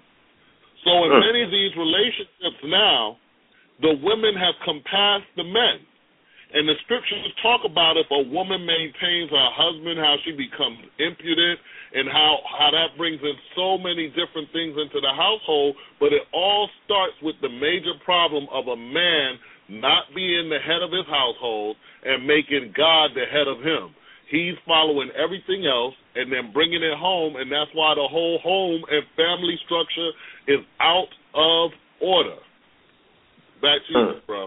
So in many of these relationships now, the women have compassed the men. And the scriptures talk about if a woman maintains her husband, how she becomes impudent, and how, how that brings in so many different things into the household, but it all starts with the major problem of a man not being the head of his household and making God the head of him. He's following everything else and then bringing it home, and that's why the whole home and family structure is out of order. Back to you, huh. bro.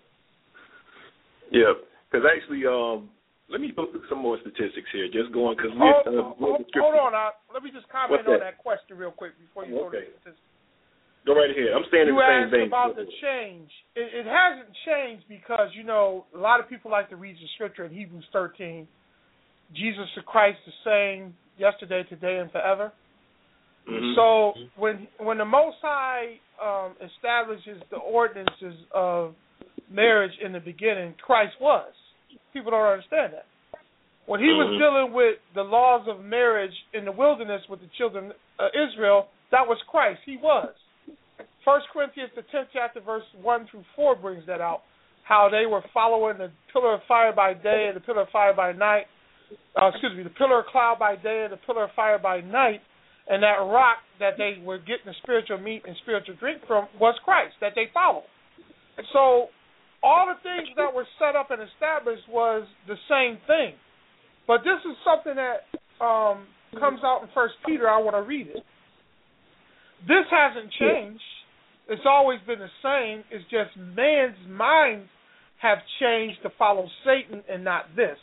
Yeah, because actually, um, let me go through some more statistics here. Just going because we. Hold, Uh, hold, hold on, I, let me just comment What's on that? that question real quick before you Oh, go to okay. the statistics. Go right ahead. I'm staying in You the same asked vein. about the change. It, it hasn't changed because, you know, a lot of people like to read the scripture in Hebrews thirteen. Jesus the Christ the same yesterday, today, and forever. Mm-hmm. So when when the Most High um, establishes the ordinances of marriage in the beginning, Christ was. People don't understand that. When he was Mhm. dealing with the laws of marriage in the wilderness with the children of Israel, that was Christ. He was. First Corinthians, the tenth chapter, verse one through four brings that out, how they were following the pillar of fire by day and the pillar of fire by night. Uh, excuse me, the pillar of cloud by day and the pillar of fire by night, and that rock that they were getting the spiritual meat and spiritual drink from was Christ, that they followed. So all the things that were set up and established was the same thing. But this is something that um, comes out in First Peter. I want to read it. This hasn't changed. It's always been the same. It's just man's minds have changed to follow Satan and not this.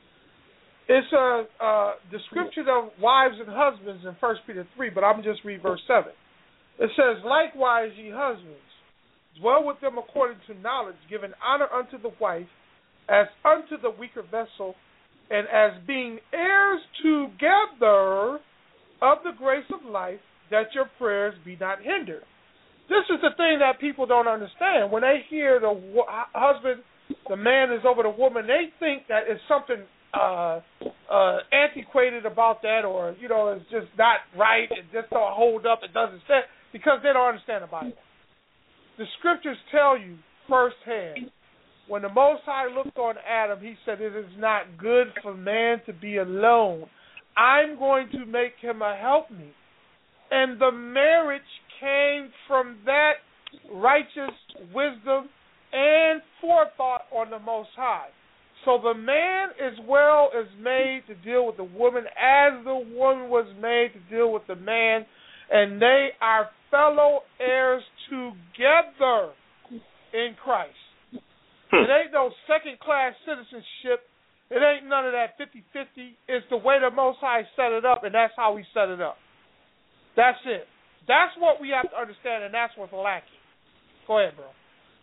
It's a uh, description of wives and husbands in First Peter three, but I'm just read verse seven. It says, "Likewise, ye husbands, dwell with them according to knowledge, giving honor unto the wife as unto the weaker vessel, and as being heirs together of the grace of life, that your prayers be not hindered." This is the thing that people don't understand. When they hear the w- husband, the man is over the woman, they think that it's something uh, uh, antiquated about that, or, you know, it's just not right, it just don't hold up, it doesn't stand, because they don't understand the Bible. The scriptures tell you firsthand, when the Most High looked on Adam, he said, "It is not good for man to be alone. I'm going to make him a helpmeet." And the marriage came from that righteous wisdom and forethought on the Most High. So the man as well is made to deal with the woman as the woman was made to deal with the man, and they are fellow heirs together in Christ. It ain't no second-class citizenship. It ain't none of that fifty-fifty. It's the way the Most High set it up, and that's how we set it up. That's it. That's what we have to understand, and that's what's lacking. Go ahead, bro.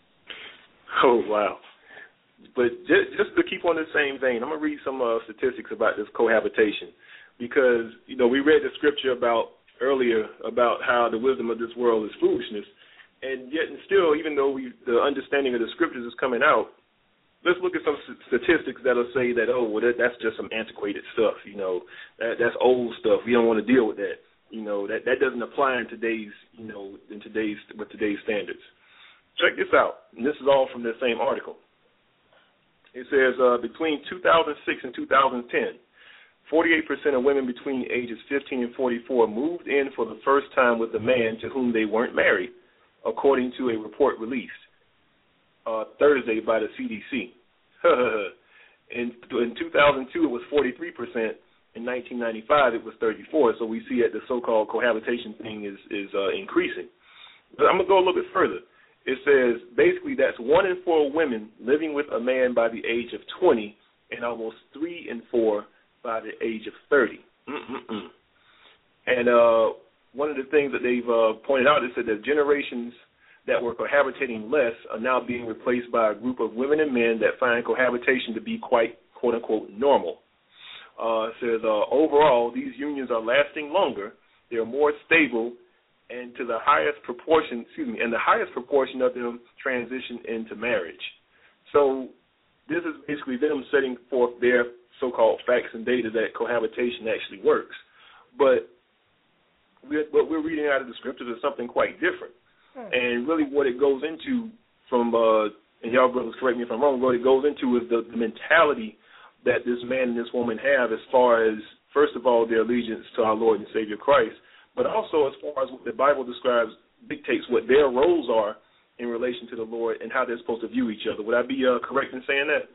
Oh, wow. But just, just to keep on the same vein, I'm going to read some uh, statistics about this cohabitation, because, you know, we read the scripture about earlier about how the wisdom of this world is foolishness, and yet and still, even though we, the understanding of the scriptures is coming out, let's look at some statistics that'll say that, oh, well, that, that's just some antiquated stuff, you know, that, that's old stuff. We don't want to deal with that. You know, that, that doesn't apply in today's, you know, in today's, with today's standards. Check this out, and this is all from the same article. It says uh, between two thousand six and two thousand ten, forty-eight percent of women between ages fifteen and forty-four moved in for the first time with a man to whom they weren't married, according to a report released uh, Thursday by the C D C. in, in two thousand two, it was forty-three percent. In nineteen ninety-five, it was thirty-four. So we see that the so-called cohabitation thing is, is uh, increasing. But I'm going to go a little bit further. It says basically that's one in four women living with a man by the age of twenty and almost three in four by the age of thirty. Mm-mm-mm. And uh, one of the things that they've uh, pointed out is that the generations that were cohabitating less are now being replaced by a group of women and men that find cohabitation to be quite, quote-unquote, normal. Uh, it says uh, overall, these unions are lasting longer, they're more stable, and to the highest proportion, excuse me, and the highest proportion of them transition into marriage. So this is basically them setting forth their so-called facts and data that cohabitation actually works. But we're, what we're reading out of the scriptures is something quite different. Hmm. And really what it goes into from, uh, and y'all brothers correct me if I'm wrong, what it goes into is the, the mentality that this man and this woman have as far as, first of all, their allegiance to our Lord and Savior Christ, but also as far as what the Bible describes, dictates what their roles are in relation to the Lord and how they're supposed to view each other. Would I be uh, correct in saying that?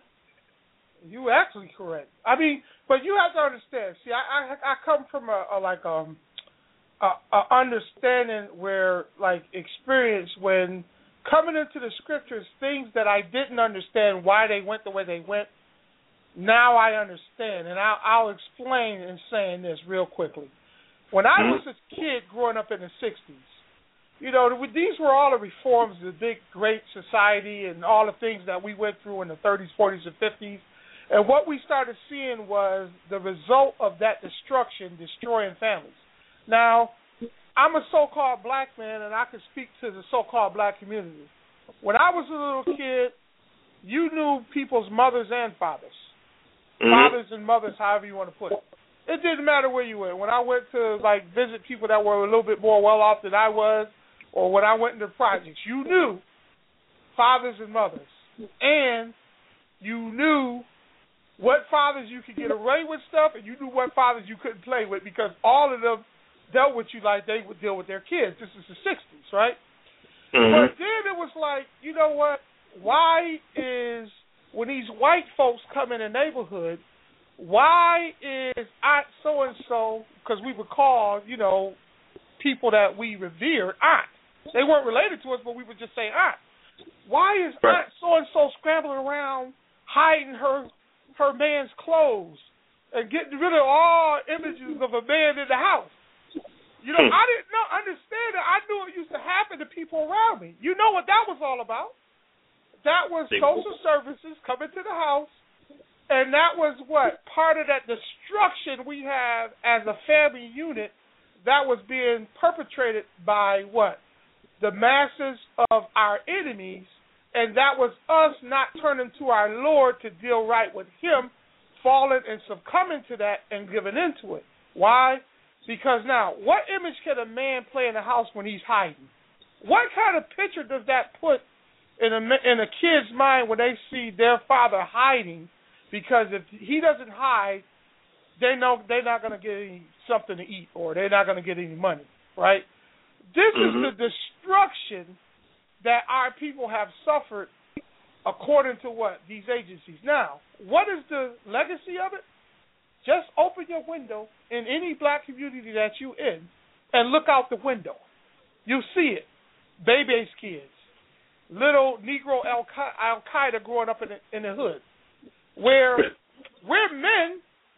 You actually correct. I mean, but you have to understand. See, I I, I come from a, a like um a, a understanding where like experience when coming into the scriptures, things that I didn't understand why they went the way they went. Now I understand, and I'll, I'll explain in saying this real quickly. When I was a kid growing up in the sixties, you know, these were all the reforms of the big, great society and all the things that we went through in the thirties, forties, and fifties. And what we started seeing was the result of that destruction, destroying families. Now, I'm a so-called black man, and I can speak to the so-called black community. When I was a little kid, you knew people's mothers and fathers. Mm-hmm. Fathers and mothers, however you want to put it. It didn't matter where you went. When I went to, like, visit people that were a little bit more well-off than I was, or when I went into projects, you knew fathers and mothers. And you knew what fathers you could get away with stuff, and you knew what fathers you couldn't play with, because all of them dealt with you like they would deal with their kids. This is the sixties, right? Mm-hmm. But then it was like, you know what? Why is, when these white folks come in a neighborhood, why is Aunt so-and-so, because we would call, you know, people that we revered Aunt. They weren't related to us, but we would just say Aunt. Why is right. Aunt so-and-so scrambling around hiding her her man's clothes and getting rid of all images of a man in the house? You know, I didn't know, understand it. I knew it used to happen to people around me. You know what that was all about? That was social services coming to the house, and that was what? Part of that destruction we have as a family unit that was being perpetrated by what? The masses of our enemies, and that was us not turning to our Lord to deal right with him, falling and succumbing to that and giving into it. Why? Because now, what image can a man play in the house when he's hiding? What kind of picture does that put in a, in a kid's mind when they see their father hiding? Because if he doesn't hide, they know they're not going to get any, something to eat, or they're not going to get any money, right? This mm-hmm. is the destruction that our people have suffered according to what? These agencies. Now, what is the legacy of it? Just open your window in any black community that you're in and look out the window. You'll see it. Baby's kids. Little Negro Al-Qaeda growing up in the, in the hood. Where we're men,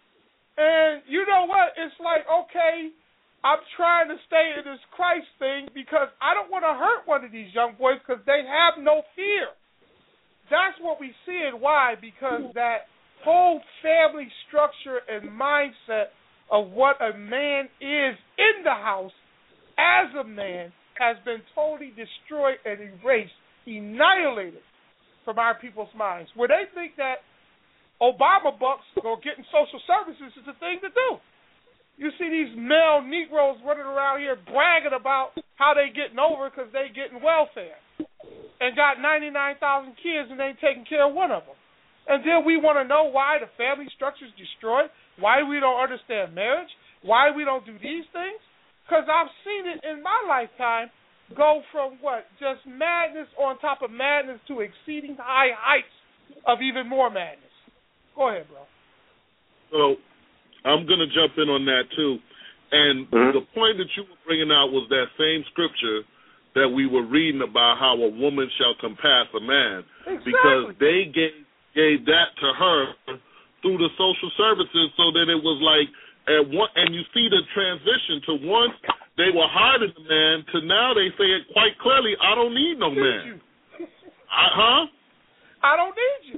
and you know what? It's like, okay, I'm trying to stay in this Christ thing because I don't want to hurt one of these young boys because they have no fear. That's what we see, and why? Because that whole family structure and mindset of what a man is in the house as a man has been totally destroyed and erased, annihilated from our people's minds. Where they think that Obama bucks or getting social services is the thing to do. You see these male Negroes running around here bragging about how they getting over because they getting welfare and got ninety-nine thousand kids and they ain't taking care of one of them. And then we want to know why the family structure is destroyed, why we don't understand marriage, why we don't do these things. Because I've seen it in my lifetime go from what? Just madness on top of madness to exceeding high heights of even more madness. Go ahead, bro. So I'm going to jump in on that, too. And mm-hmm. the point that you were bringing out was that same scripture that we were reading about how a woman shall compass a man. Exactly. Because they gave, gave that to her through the social services so that it was like, at one, and you see the transition to once they were hiding the man to now they say it quite clearly, I don't need no man. I, huh? I don't need you.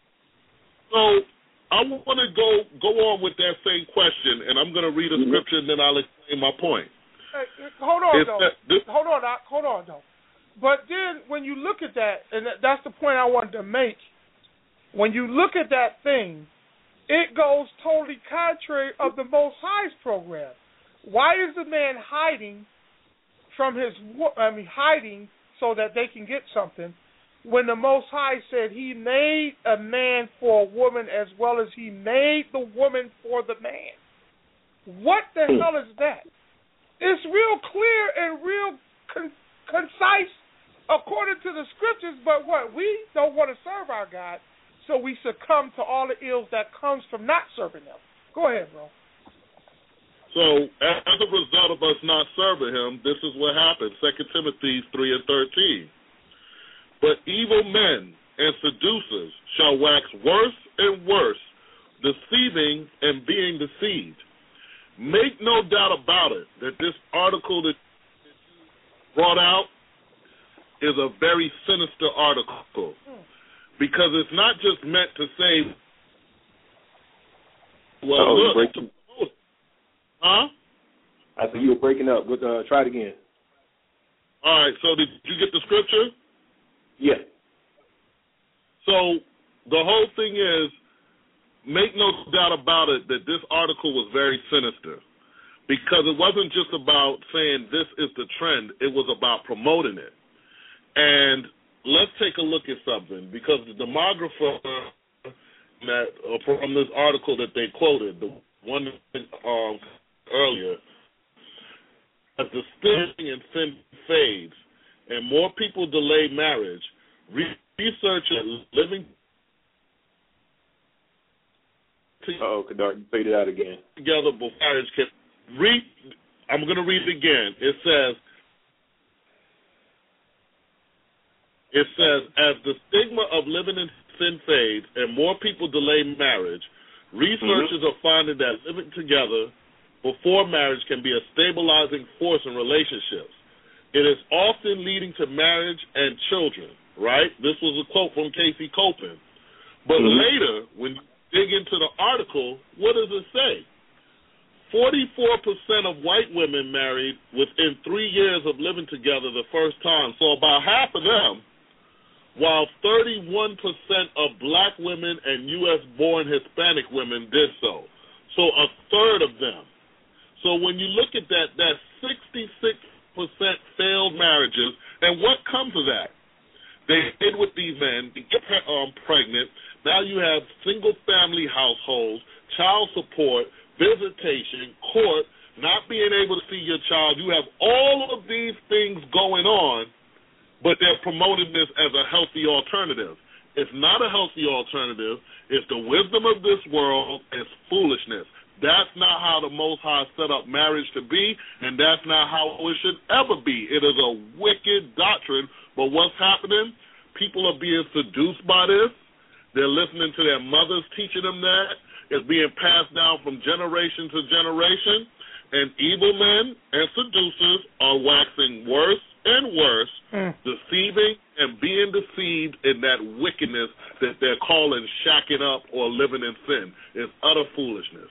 So I want to go go on with that same question, and I'm going to read a scripture, and then I'll explain my point. Hey, hold on, it's though. That, this, hold on, hold on, though. But then when you look at that, and that's the point I wanted to make, when you look at that thing, it goes totally contrary of the Most High's program. Why is the man hiding from his, I mean, hiding so that they can get something, when the Most High said he made a man for a woman as well as he made the woman for the man? What the hell is that? It's real clear and real con- concise according to the scriptures, but what? We don't want to serve our God, so we succumb to all the ills that comes from not serving them. Go ahead, bro. So, as a result of us not serving him, this is what happened. Second Timothy three and thirteen. But evil men and seducers shall wax worse and worse, deceiving and being deceived. Make no doubt about it that this article that you brought out is a very sinister article, because it's not just meant to say, well, oh, look, breaking. huh? I said you were breaking up. But, uh, try it again. All right, so did you get the scripture? Yeah. So the whole thing is, make no doubt about it that this article was very sinister, because it wasn't just about saying this is the trend. It was about promoting it. And let's take a look at something, because the demographer that uh, from this article that they quoted, the one um, earlier, as the sting and sin fades and more people delay marriage, researchers living Uh-oh, Kadar, you faded out again. Together before marriage can read. I'm going to read it again. It says, it says, as the stigma of living in sin fades and more people delay marriage, researchers mm-hmm. are finding that living together before marriage can be a stabilizing force in relationships. It is often leading to marriage and children, right? This was a quote from Casey Copen. But mm-hmm. later, when you dig into the article, what does it say? forty-four percent of white women married within three years of living together the first time, so about half of them, while thirty-one percent of black women and U S-born Hispanic women did so. So a third of them. So when you look at that, that's sixty-six percent failed marriages, and what comes of that? They did with these men, they get um, pregnant. Now you have single-family households, child support, visitation, court, not being able to see your child. You have all of these things going on, but they're promoting this as a healthy alternative. It's not a healthy alternative. It's the wisdom of this world. It's foolishness. That's not how the Most High set up marriage to be, and that's not how it should ever be. It is a wicked doctrine, but what's happening? People are being seduced by this. They're listening to their mothers teaching them that. It's being passed down from generation to generation, and evil men and seducers are waxing worse and worse, mm. deceiving and being deceived in that wickedness that they're calling shacking up or living in sin. It's utter foolishness.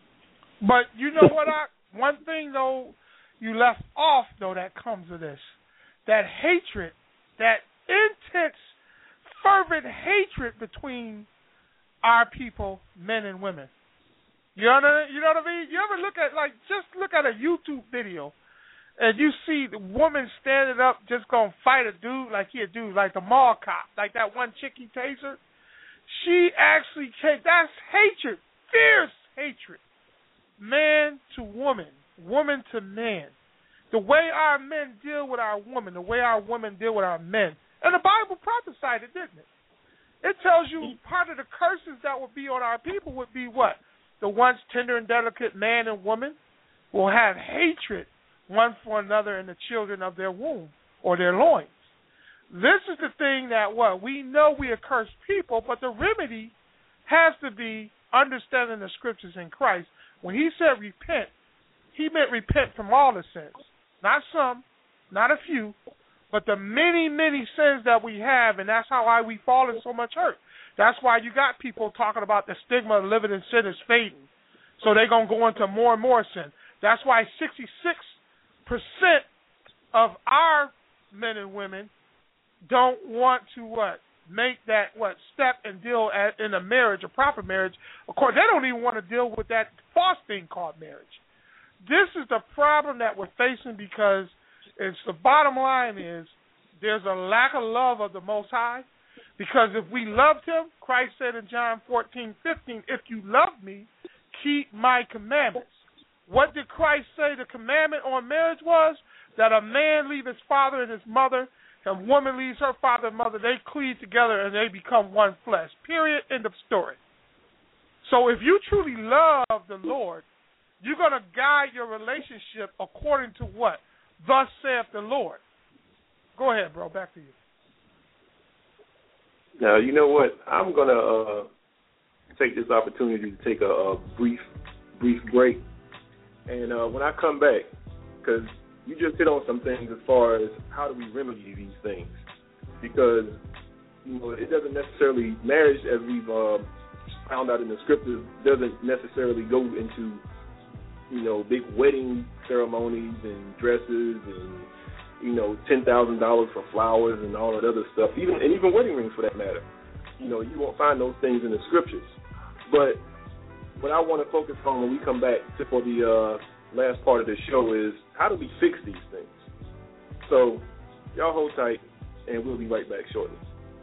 But you know what? I, one thing, though, you left off, though, that comes of this, that hatred, that intense, fervent hatred between our people, men and women. You know, you know what I mean? You ever look at, like, just look at a YouTube video, and you see the woman standing up just going to fight a dude like he a dude, like the mall cop, like that one chick he tasered. She actually, that's hatred, fierce hatred. Man to woman, woman to man. The way our men deal with our women, the way our women deal with our men. And the Bible prophesied it, didn't it? It tells you part of the curses that would be on our people would be what? The once tender and delicate man and woman will have hatred one for another in the children of their womb or their loins. This is the thing that what? We know we are cursed people, but the remedy has to be understanding the scriptures in Christ. When he said repent, he meant repent from all the sins. Not some, not a few, but the many, many sins that we have, and that's how why we fall in so much hurt. That's why you got people talking about the stigma of living in sin is fading. So they're going to go into more and more sin. That's why sixty-six percent of our men and women don't want to what? Make that what step and deal at, in a marriage, a proper marriage. Of course, they don't even want to deal with that false thing called marriage. This is the problem that we're facing because it's the bottom line is there's a lack of love of the Most High. Because if we loved him, Christ said in John fourteen fifteen, if you love me, keep my commandments. What did Christ say the commandment on marriage was? That a man leave his father and his mother and woman leaves her father and mother, they cleave together and they become one flesh. Period. End of story. So if you truly love the Lord, you're going to guide your relationship according to what? Thus saith the Lord. Go ahead, bro. Back to you. Now, you know what? I'm going to uh, take this opportunity to take a, a brief brief break. And uh, when I come back, because you just hit on some things as far as how do we remedy these things. Because, you know, it doesn't necessarily, marriage, as we've uh, found out in the scriptures, doesn't necessarily go into, you know, big wedding ceremonies and dresses and, you know, ten thousand dollars for flowers and all that other stuff, even and even wedding rings for that matter. You know, you won't find those things in the scriptures. But what I want to focus on when we come back to, for the uh, last part of the show is how do we fix these things? So y'all hold tight, and we'll be right back shortly.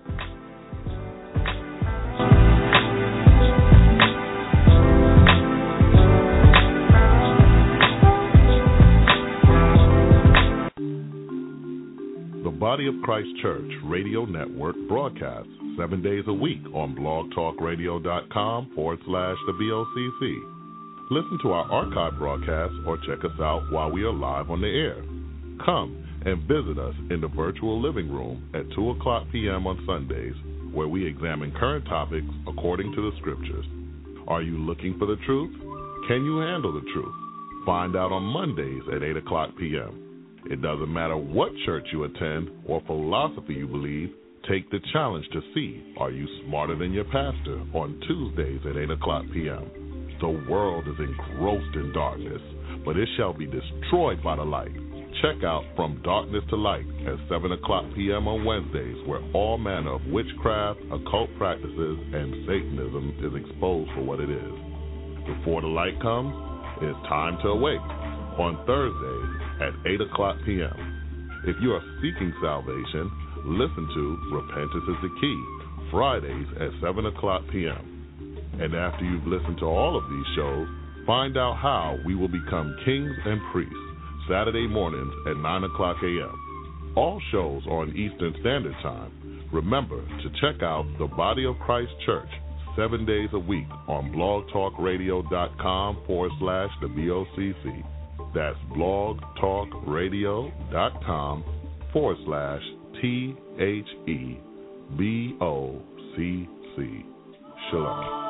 The Body of Christ Church Radio Network broadcasts seven days a week on blogtalkradio.com forward slash the BOCC. Listen to our archive broadcasts or check us out while we are live on the air. Come and visit us in the virtual living room at two o'clock p.m. on Sundays, where we examine current topics according to the scriptures. Are you looking for the truth? Can you handle the truth? Find out on Mondays at eight o'clock p.m. It doesn't matter what church you attend or philosophy you believe, take the challenge to see, are you smarter than your pastor, on Tuesdays at eight o'clock p.m. The world is engrossed in darkness, but it shall be destroyed by the light. Check out From Darkness to Light at seven o'clock p.m. on Wednesdays, where all manner of witchcraft, occult practices, and Satanism is exposed for what it is. Before the light comes, it's time to awake on Thursdays at eight o'clock p.m. If you are seeking salvation, listen to Repentance is the Key, Fridays at seven o'clock p.m. And after you've listened to all of these shows, find out how we will become kings and priests, Saturday mornings at nine o'clock a.m. All shows are on Eastern Standard Time. Remember to check out the Body of Christ Church seven days a week on blogtalkradio.com forward slash the BOCC. That's blogtalkradio.com forward slash T H E B O C C. Shalom.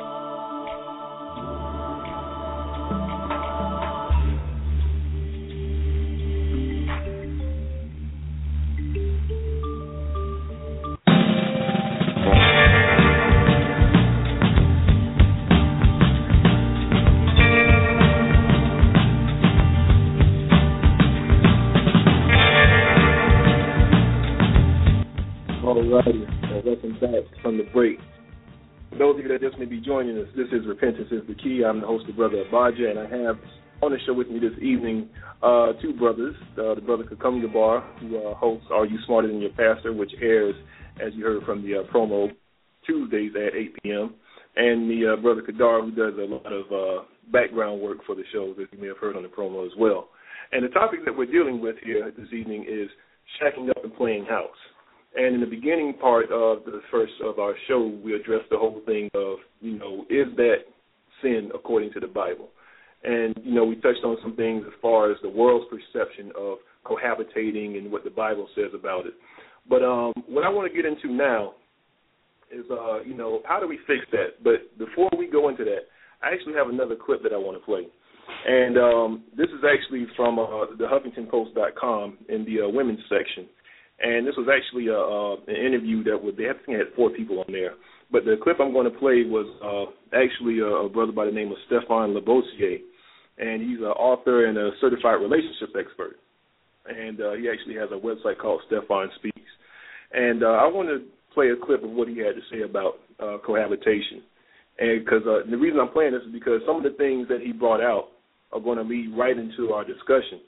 Welcome back from the break. For those of you that just may be joining us, this is Repentance is the Key. I'm the host, of Brother Abaja, and I have on the show with me this evening uh, two brothers, uh, the brother Kakum Gabar, who uh, hosts Are You Smarter Than Your Pastor, which airs, as you heard from the uh, promo, Tuesdays at eight p.m., and the uh, brother Kadar, who does a lot of uh, background work for the show, as you may have heard on the promo as well. And the topic that we're dealing with here this evening is shacking up and playing house. And in the beginning part of the first of our show, we addressed the whole thing of, you know, is that sin according to the Bible? And, you know, we touched on some things as far as the world's perception of cohabitating and what the Bible says about it. But um, what I want to get into now is, uh, you know, how do we fix that? But before we go into that, I actually have another clip that I want to play. And um, this is actually from uh, the Huffington Post dot com in the uh, women's section. And this was actually a, uh, an interview that would, they had, I think had four people on there. But the clip I'm going to play was uh, actually a, a brother by the name of Stephan Labossiere. And he's an author and a certified relationship expert. And uh, he actually has a website called Stephan Speaks. And uh, I want to play a clip of what he had to say about uh, cohabitation. And because uh, the reason I'm playing this is because some of the things that he brought out are going to lead right into our discussion.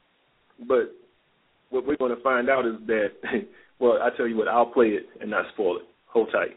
But what we're going to find out is that, well, I tell you what, I'll play it and not spoil it. Hold tight.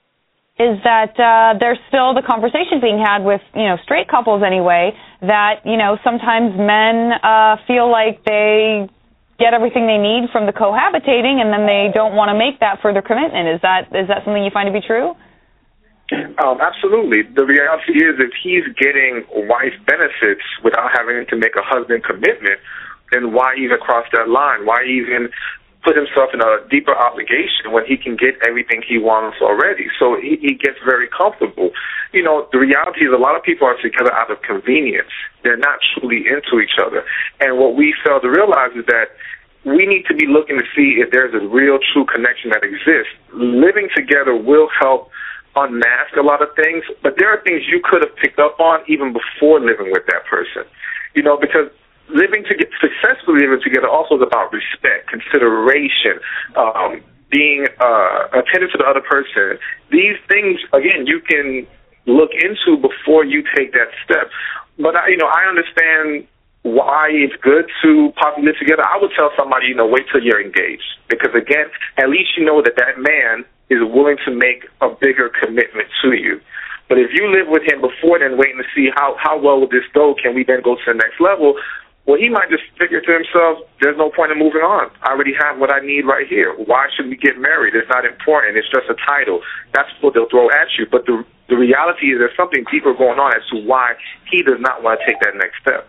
Is that uh, there's still the conversation being had with, you know, straight couples anyway, that, you know, sometimes men uh, feel like they get everything they need from the cohabitating, and then they don't want to make that further commitment. Is that is that something you find to be true? Um, absolutely. The reality is, if he's getting wife benefits without having to make a husband commitment, then why even cross that line? Why even put himself in a deeper obligation when he can get everything he wants already? So he, he gets very comfortable. You know, the reality is a lot of people are together out of convenience. They're not truly into each other. And what we fail to realize is that we need to be looking to see if there's a real, true connection that exists. Living together will help unmask a lot of things, but there are things you could have picked up on even before living with that person. You know, because living together, successfully living together also is about respect, consideration, um, being uh, attentive to the other person. These things, again, you can look into before you take that step. But, I, you know, I understand why it's good to possibly live together. I would tell somebody, you know, wait till you're engaged. Because, again, at least you know that that man is willing to make a bigger commitment to you. But if you live with him before then, waiting to see how, how well will this go, can we then go to the next level, well, he might just figure to himself, there's no point in moving on. I already have what I need right here. Why should we get married? It's not important. It's just a title. That's what they'll throw at you. But the the reality is there's something deeper going on as to why he does not want to take that next step.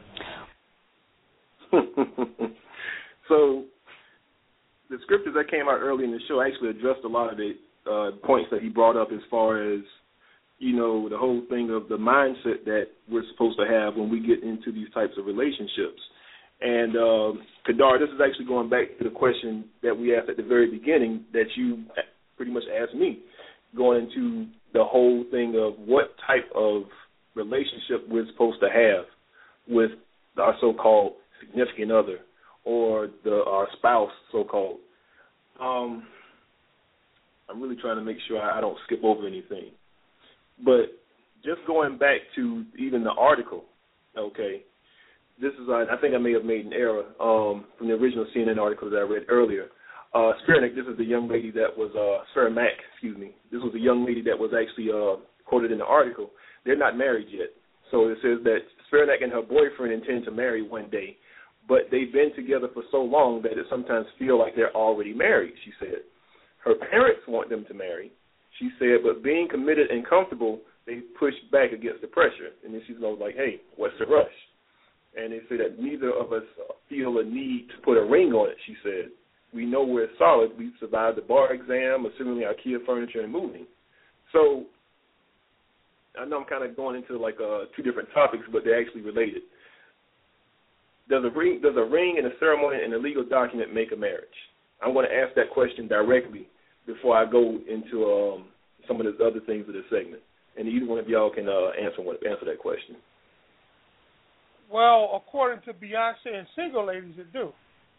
So the scriptures that came out early in the show actually addressed a lot of the uh, points that he brought up as far as, you know, the whole thing of the mindset that we're supposed to have when we get into these types of relationships. And, um, Kadar, this is actually going back to the question that we asked at the very beginning that you pretty much asked me, going into the whole thing of what type of relationship we're supposed to have with our so-called significant other or the our spouse, so-called. Um, I'm really trying to make sure I don't skip over anything. But just going back to even the article, okay, this is, I think I may have made an error um, from the original C N N article that I read earlier. Uh, Spernick, this is the young lady that was, uh, Sarah Mack, excuse me. This was a young lady that was actually uh, quoted in the article. They're not married yet. So it says that Spernick and her boyfriend intend to marry one day, but they've been together for so long that it sometimes feel like they're already married, she said. Her parents want them to marry, she said, but being committed and comfortable, they push back against the pressure. And then she's like, hey, what's the rush? And they say that neither of us feel a need to put a ring on it, she said. We know we're solid. We've survived the bar exam, assuming IKEA furniture and moving. So I know I'm kind of going into like uh, two different topics, but they're actually related. Does a ring, does a ring and a ceremony and a legal document make a marriage? I'm going to ask that question directly before I go into um, some of the other things of this segment. And either one of y'all can uh, answer answer that question. Well, according to Beyonce and single ladies, it do.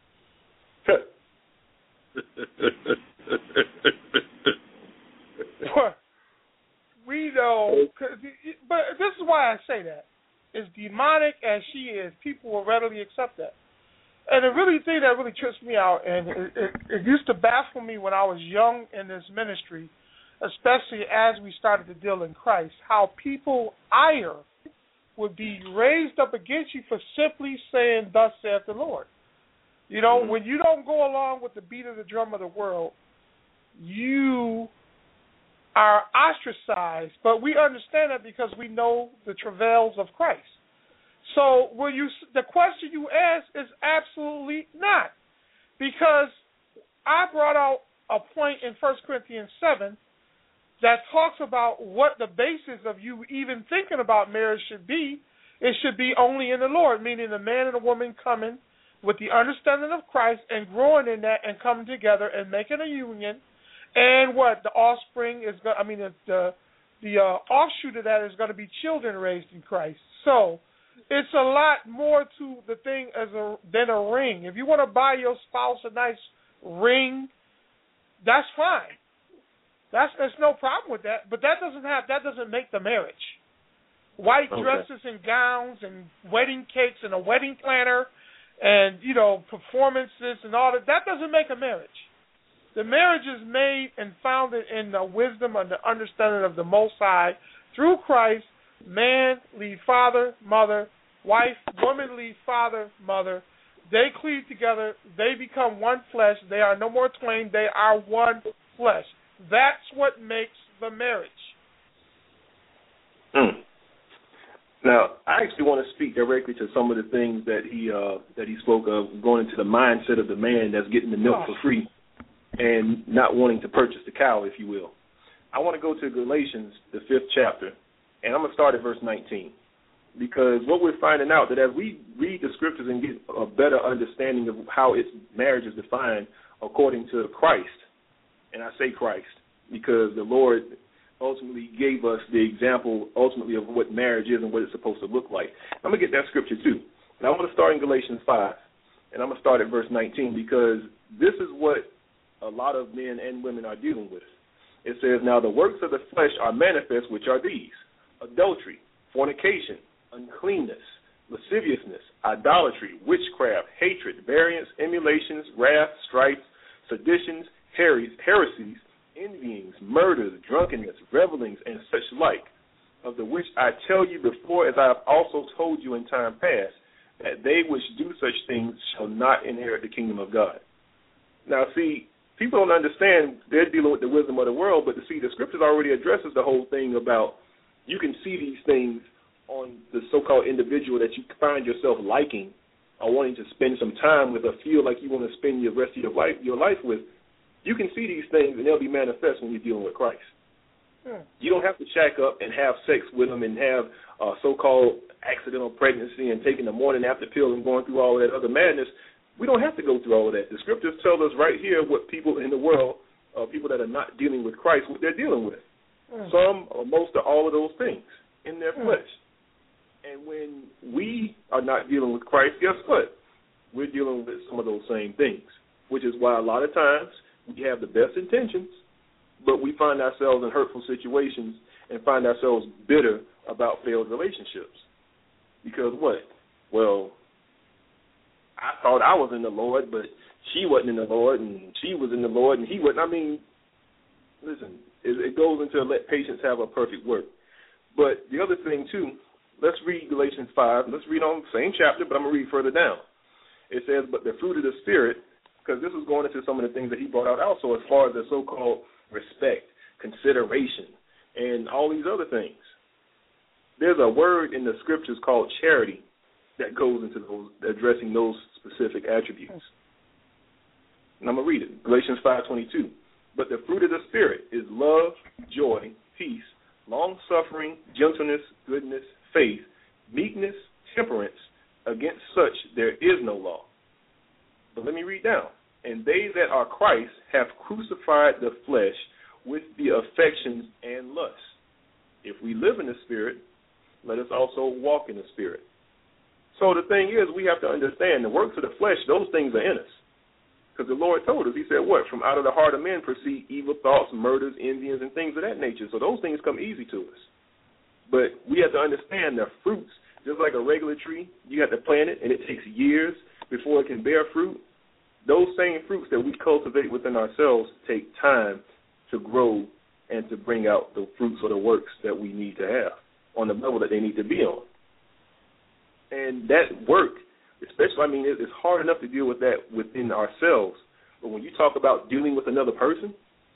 We know, but this is why I say that. As demonic as she is, people will readily accept that. And the really thing that really trips me out, and it, it, it used to baffle me when I was young in this ministry, especially as we started to deal in Christ, how people ire would be raised up against you for simply saying, thus saith the Lord. You know, mm-hmm. when you don't go along with the beat of the drum of the world, you are ostracized. But we understand that because we know the travails of Christ. So will you, the question you ask is absolutely not. Because I brought out a point in First Corinthians seven that talks about what the basis of you even thinking about marriage should be. It should be only in the Lord, meaning the man and the woman coming with the understanding of Christ and growing in that and coming together and making a union. And what the offspring is going, I mean, the the, the uh, offshoot of that is going to be children raised in Christ. So it's a lot more to the thing as a than a ring. If you want to buy your spouse a nice ring, that's fine. That's there's no problem with that. But that doesn't have that doesn't make the marriage. White okay. dresses and gowns and wedding cakes and a wedding planner and, you know, performances and all that, that doesn't make a marriage. The marriage is made and founded in the wisdom and the understanding of the Most High through Christ. Man leave father, mother, wife, woman leave father, mother. They cleave together. They become one flesh. They are no more twain. They are one flesh. That's what makes the marriage. Mm. Now, I actually want to speak directly to some of the things that he uh, that he spoke of, going into the mindset of the man that's getting the milk oh. for free and not wanting to purchase the cow, if you will. I want to go to Galatians, the fifth chapter, and I'm going to start at verse nineteen, because what we're finding out that as we read the scriptures and get a better understanding of how its marriage is defined according to Christ, and I say Christ because the Lord ultimately gave us the example ultimately of what marriage is and what it's supposed to look like. I'm going to get that scripture too. And I want to start in Galatians five, and I'm going to start at verse nineteen, because this is what a lot of men and women are dealing with. It says, now the works of the flesh are manifest, which are these: adultery, fornication, uncleanness, lasciviousness, idolatry, witchcraft, hatred, variance, emulations, wrath, strife, seditions, heresies, envyings, murders, drunkenness, revelings, and such like, of the which I tell you before, as I have also told you in time past, that they which do such things shall not inherit the kingdom of God. Now, see, people don't understand. They're dealing with the wisdom of the world, but to see, the scriptures already addresses the whole thing about you can see these things on the so-called individual that you find yourself liking or wanting to spend some time with or feel like you want to spend your rest of your life, your life with. You can see these things, and they'll be manifest when you're dealing with Christ. Yeah. You don't have to shack up and have sex with them and have uh, so-called accidental pregnancy and taking the morning after pill and going through all of that other madness. We don't have to go through all of that. The scriptures tell us right here what people in the world, uh, people that are not dealing with Christ, what they're dealing with. Yeah. Some or most or all of those things in their yeah. flesh. And when we are not dealing with Christ, guess what? We're dealing with some of those same things, which is why a lot of times we have the best intentions, but we find ourselves in hurtful situations and find ourselves bitter about failed relationships. Because what? Well, I thought I was in the Lord, but she wasn't in the Lord, and she was in the Lord, and he wasn't. I mean, listen, it, it goes into let patience have a perfect work. But the other thing, too, let's read Galatians five. Let's read on the same chapter, but I'm going to read further down. It says, but the fruit of the Spirit, because this is going into some of the things that he brought out also as far as the so-called respect, consideration, and all these other things. There's a word in the scriptures called charity that goes into those, addressing those specific attributes. And I'm going to read it. Galatians five twenty-two. But the fruit of the Spirit is love, joy, peace, long-suffering, gentleness, goodness, faith, meekness, temperance. Against such there is no law. But let me read down. And they that are Christ have crucified the flesh with the affections and lusts. If we live in the Spirit, let us also walk in the Spirit. So the thing is, we have to understand the works of the flesh, those things are in us. Because the Lord told us, he said, what? From out of the heart of men proceed evil thoughts, murders, envyings, and things of that nature. So those things come easy to us. But we have to understand the fruits. Just like a regular tree, you have to plant it, and it takes years before it can bear fruit. Those same fruits that we cultivate within ourselves take time to grow and to bring out the fruits or the works that we need to have on the level that they need to be on. And that work, especially, I mean, it's hard enough to deal with that within ourselves. But when you talk about dealing with another person,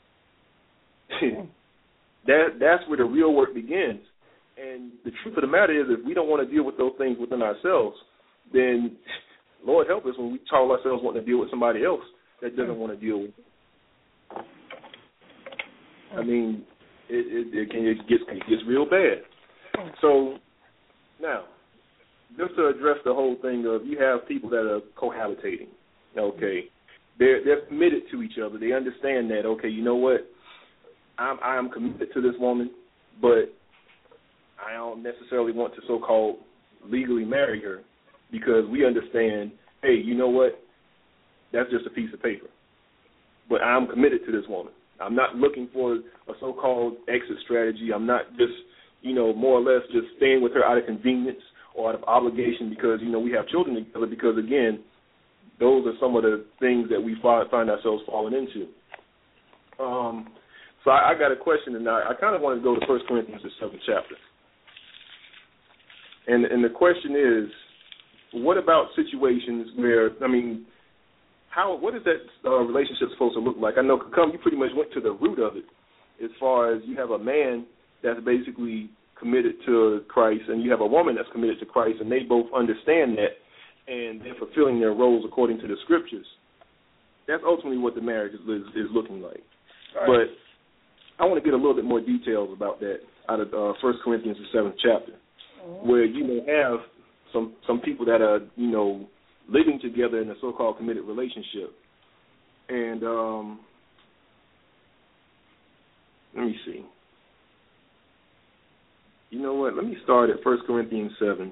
that that's where the real work begins. And the truth of the matter is, if we don't want to deal with those things within ourselves, then Lord help us when we call ourselves wanting to deal with somebody else that doesn't want to deal with it. I mean, it, it, it, can, it, gets, it gets real bad. So now, just to address the whole thing of you have people that are cohabitating, okay, they're, they're committed to each other. They understand that, okay, you know what, I'm, I'm committed to this woman, but I don't necessarily want to so-called legally marry her because we understand, hey, you know what, that's just a piece of paper. But I'm committed to this woman. I'm not looking for a so-called exit strategy. I'm not just, you know, more or less just staying with her out of convenience or out of obligation because, you know, we have children together because, again, those are some of the things that we find, find ourselves falling into. Um, so I, I got a question, and I, I kind of want to go to First Corinthians, the seventh chapter. And, and the question is, what about situations where, I mean, how what is that uh, relationship supposed to look like? I know, Come, you pretty much went to the root of it as far as you have a man that's basically committed to Christ and you have a woman that's committed to Christ, and they both understand that and they're fulfilling their roles according to the scriptures. That's ultimately what the marriage is, is, is looking like. Right. But I want to get a little bit more details about that out of uh, First Corinthians, the seventh chapter, mm-hmm. where you may have some some people that are, you know, living together in a so-called committed relationship. And um, let me see. You know what? Let me start at First Corinthians seven.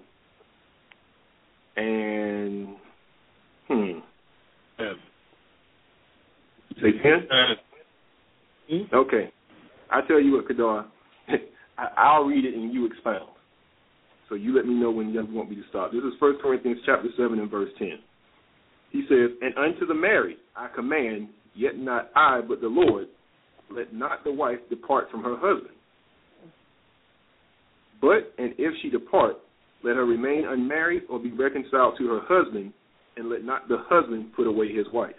And, hmm. Yeah. Say ten? Mm-hmm. Okay. I tell you what, Kadar, I'll read it and you expound. So you let me know when you want me to stop. This is First Corinthians chapter seven and verse ten. He says, and unto the married I command, yet not I, but the Lord, let not the wife depart from her husband. But, and if she depart, let her remain unmarried or be reconciled to her husband, and let not the husband put away his wife.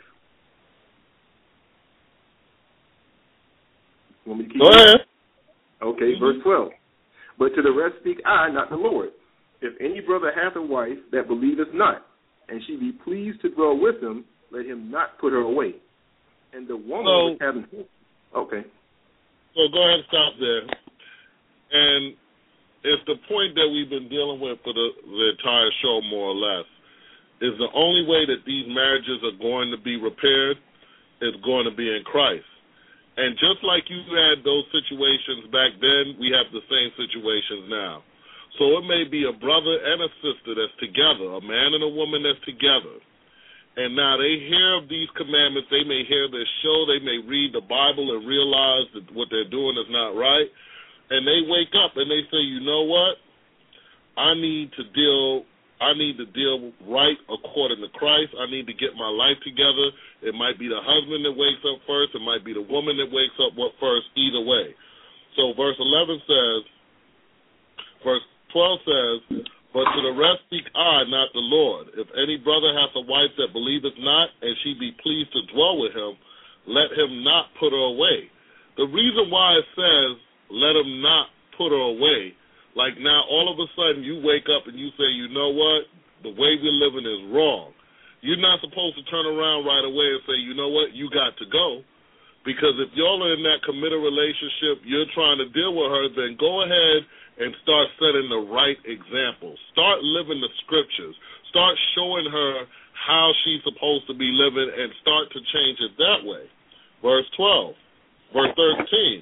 Want me to keep Go ahead. Okay, Mm-hmm. verse twelve. But to the rest speak I, not the Lord. If any brother hath a wife that believeth not, and she be pleased to dwell with him, let him not put her away. And the woman so, which having... Okay. So go ahead and stop there. And it's the point that we've been dealing with for the, the entire show, more or less, is the only way that these marriages are going to be repaired is going to be in Christ. And just like you had those situations back then, we have the same situations now. So it may be a brother and a sister that's together, a man and a woman that's together. And now they hear of these commandments. They may hear this show. They may read the Bible and realize that what they're doing is not right. And they wake up and they say, you know what? I need to deal I need to deal right according to Christ. I need to get my life together. It might be the husband that wakes up first. It might be the woman that wakes up first, either way. So verse eleven says, verse twelve says, but to the rest speak I, not the Lord. If any brother hath a wife that believeth not, and she be pleased to dwell with him, let him not put her away. The reason why it says, let him not put her away, like now all of a sudden you wake up and you say, you know what, the way we're living is wrong. You're not supposed to turn around right away and say, you know what, you got to go. Because if y'all are in that committed relationship, you're trying to deal with her, then go ahead and start setting the right example. Start living the scriptures. Start showing her how she's supposed to be living and start to change it that way. Verse twelve. Verse thirteen.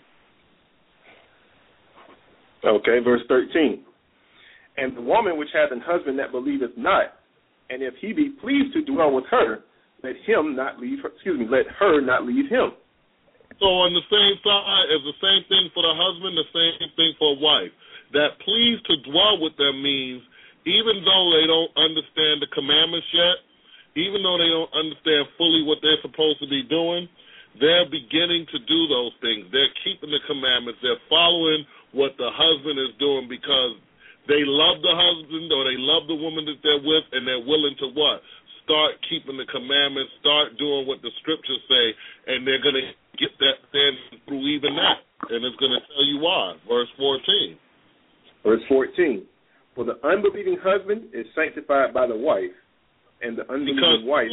Okay, verse thirteen. And the woman which hath an husband that believeth not, and if he be pleased to dwell with her, let him not leave her, excuse me, let her not leave him. So on the same side, it's the same thing for the husband, the same thing for a wife. That pleased to dwell with them means even though they don't understand the commandments yet, even though they don't understand fully what they're supposed to be doing, they're beginning to do those things. They're keeping the commandments. They're following what the husband is doing because they love the husband or they love the woman that they're with, and they're willing to what? Start keeping the commandments, start doing what the scriptures say, and they're going to get that then through even that. And it's going to tell you why. Verse fourteen. Verse fourteen. For the unbelieving husband is sanctified by the wife, and the unbelieving because, wife.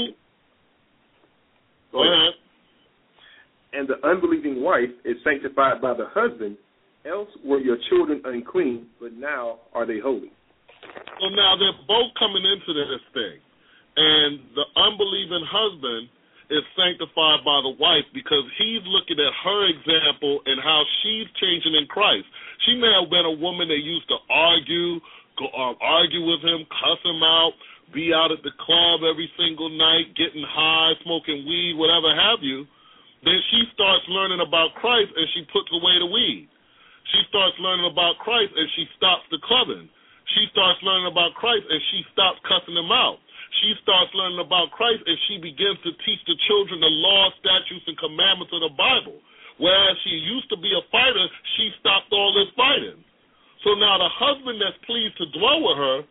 Go ahead. And the unbelieving wife is sanctified by the husband, else were your children unclean, but now are they holy. So now they're both coming into this thing. And the unbelieving husband is sanctified by the wife because he's looking at her example and how she's changing in Christ. She may have been a woman that used to argue, go, uh, argue with him, cuss him out, be out at the club every single night, getting high, smoking weed, whatever have you. Then she starts learning about Christ and she puts away the weed. She starts learning about Christ and she stops the clubbing. She starts learning about Christ and she stops cussing him out. She starts learning about Christ and she begins to teach the children the law, statutes, and commandments of the Bible. Whereas she used to be a fighter, she stopped all this fighting. So now the husband that's pleased to dwell with her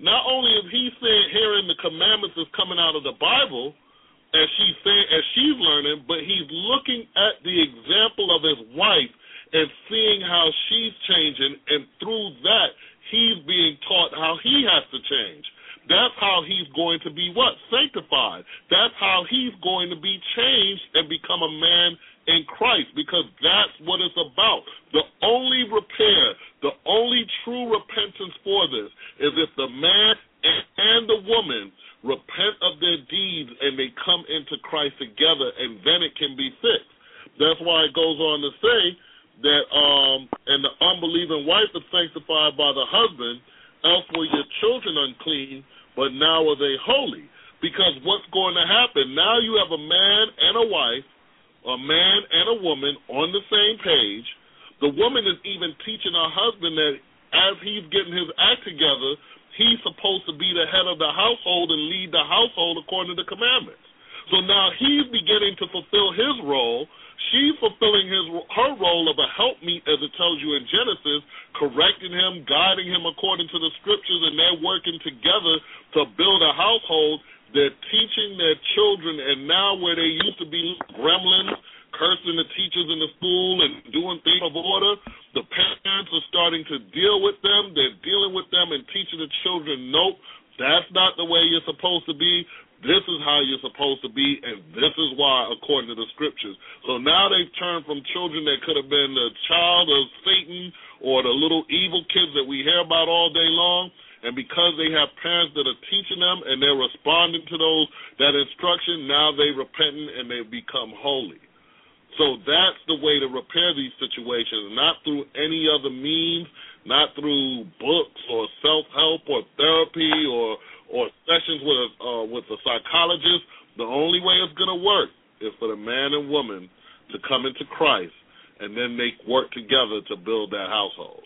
not only is he saying hearing the commandments is coming out of the Bible, as she's saying, as she's learning, but he's looking at the example of his wife and seeing how she's changing, and through that, he's being taught how he has to change. That's how he's going to be what? Sanctified. That's how he's going to be changed and become a man in Christ, because that's what it's about. The only repair, the only true repentance for this is if the man and the woman repent of their deeds and they come into Christ together, and then it can be fixed. That's why it goes on to say that, um, and the unbelieving wife is sanctified by the husband, else were your children unclean, but now are they holy. Because what's going to happen, now you have a man and a wife, a man and a woman on the same page. The woman is even teaching her husband that as he's getting his act together, he's supposed to be the head of the household and lead the household according to the commandments. So now he's beginning to fulfill his role. She's fulfilling his her role of a helpmeet, as it tells you in Genesis, correcting him, guiding him according to the scriptures, and they're working together to build a household. They're teaching their children, and now where they used to be gremlins, cursing the teachers in the school and doing things of order, the parents are starting to deal with them. They're dealing with them and teaching the children, nope, that's not the way you're supposed to be. This is how you're supposed to be, and this is why, according to the scriptures. So now they've turned from children that could have been the child of Satan or the little evil kids that we hear about all day long, and because they have parents that are teaching them and they're responding to those that instruction, now they repenting and they become holy. So that's the way to repair these situations, not through any other means, not through books or self-help or therapy or or sessions with a, uh, with a psychologist. The only way it's going to work is for the man and woman to come into Christ, and then they work together to build that household.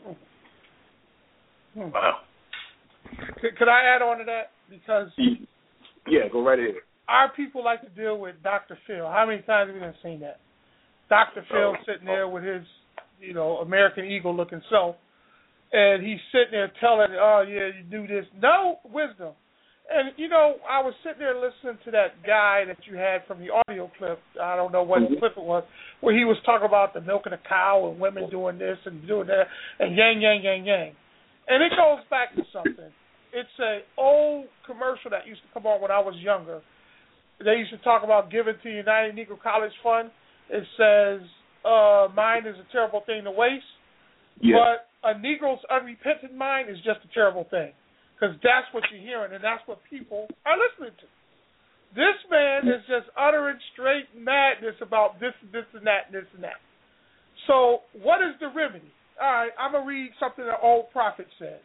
Wow. Could I add on to that? Because yeah, go right ahead. Our people like to deal with Doctor Phil. How many times have we seen that? Doctor Phil oh. sitting there with his, you know, American Eagle looking self, and he's sitting there telling, oh, yeah, you do this. No wisdom. And, you know, I was sitting there listening to that guy that you had from the audio clip. I don't know what mm-hmm. clip it was, where he was talking about the milking a cow and women doing this and doing that and yang, yang, yang, yang. And it goes back to something. It's an old commercial that used to come on when I was younger. They used to talk about giving to United Negro College Fund. It says, uh, mind is a terrible thing to waste, yeah. but a Negro's unrepentant mind is just a terrible thing, because that's what you're hearing, and that's what people are listening to. This man is just uttering straight madness about this, this, and that, and this, and that. So what is the remedy? All right, I'm going to read something that old prophet said.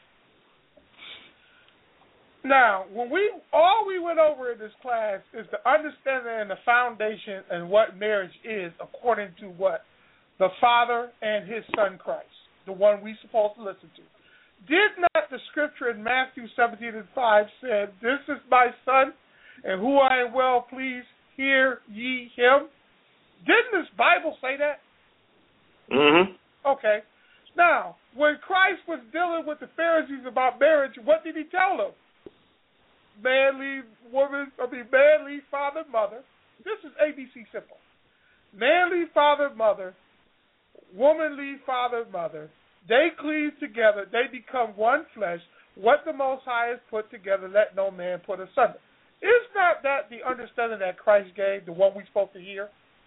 Now, when we all we went over in this class is the understanding and the foundation and what marriage is according to what? The Father and His Son Christ, the one we're supposed to listen to. Did not the scripture in Matthew seventeen and five said, this is my Son, and who I am well pleased, hear ye him? Didn't this Bible say that? Mm-hmm. Okay. Now, when Christ was dealing with the Pharisees about marriage, what did he tell them? Man leave woman, I mean, man leave father, mother. This is A B C simple. Man leave father, mother. Woman leave father, mother. They cleave together. They become one flesh. What the Most High has put together, let no man put asunder. Is not that the understanding that Christ gave, the one we're supposed to hear?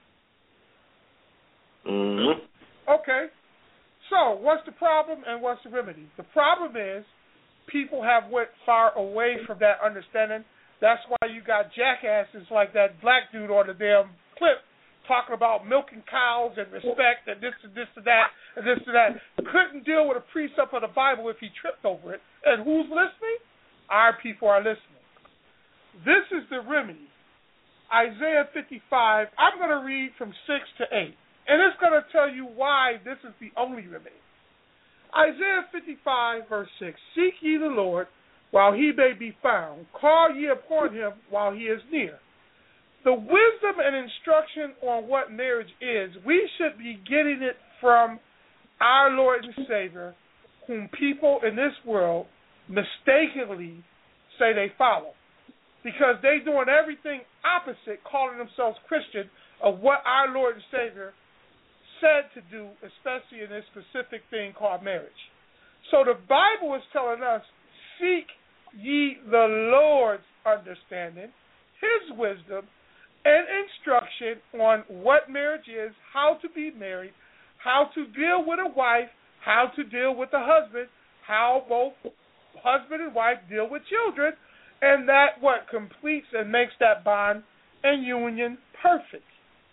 Mm-hmm. Okay. So, what's the problem and what's the remedy? The problem is people have went far away from that understanding. That's why you got jackasses like that black dude on the damn clip talking about milking cows and respect and this and this and that and this and that. Couldn't deal with a precept of the Bible if he tripped over it. And who's listening? Our people are listening. This is the remedy. Isaiah fifty-five, I'm going to read from six to eight. And it's going to tell you why this is the only remedy. Isaiah fifty-five, verse six, seek ye the Lord while he may be found. Call ye upon him while he is near. The wisdom and instruction on what marriage is, we should be getting it from our Lord and Savior, whom people in this world mistakenly say they follow, because they doing everything opposite, calling themselves Christian, of what our Lord and Savior said to do, especially in this specific thing called marriage. So the Bible is telling us, seek ye the Lord's understanding, his wisdom, and instruction on what marriage is, how to be married, how to deal with a wife, how to deal with a husband, how both husband and wife deal with children, and that what completes and makes that bond and union perfect.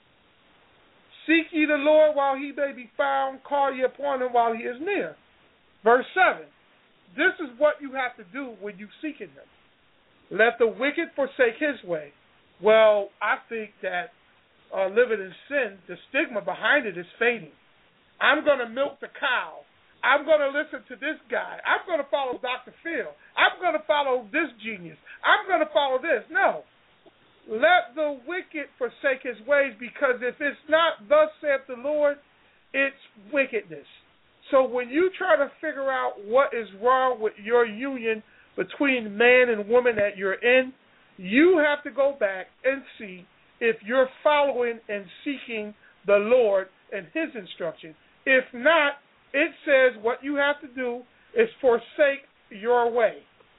Seek ye the Lord while he may be found, call ye upon him while he is near. Verse seven, this is what you have to do when you seeking him. Let the wicked forsake his way. Well, I think that uh, living in sin, the stigma behind it is fading. I'm going to milk the cow. I'm going to listen to this guy. I'm going to follow Doctor Phil. I'm going to follow this genius. I'm going to follow this. No. Let the wicked forsake his ways, because if it's not thus saith the Lord, it's wickedness. So when you try to figure out what is wrong with your union between man and woman that you're in, you have to go back and see if you're following and seeking the Lord and his instruction. If not, it says what you have to do is forsake your way.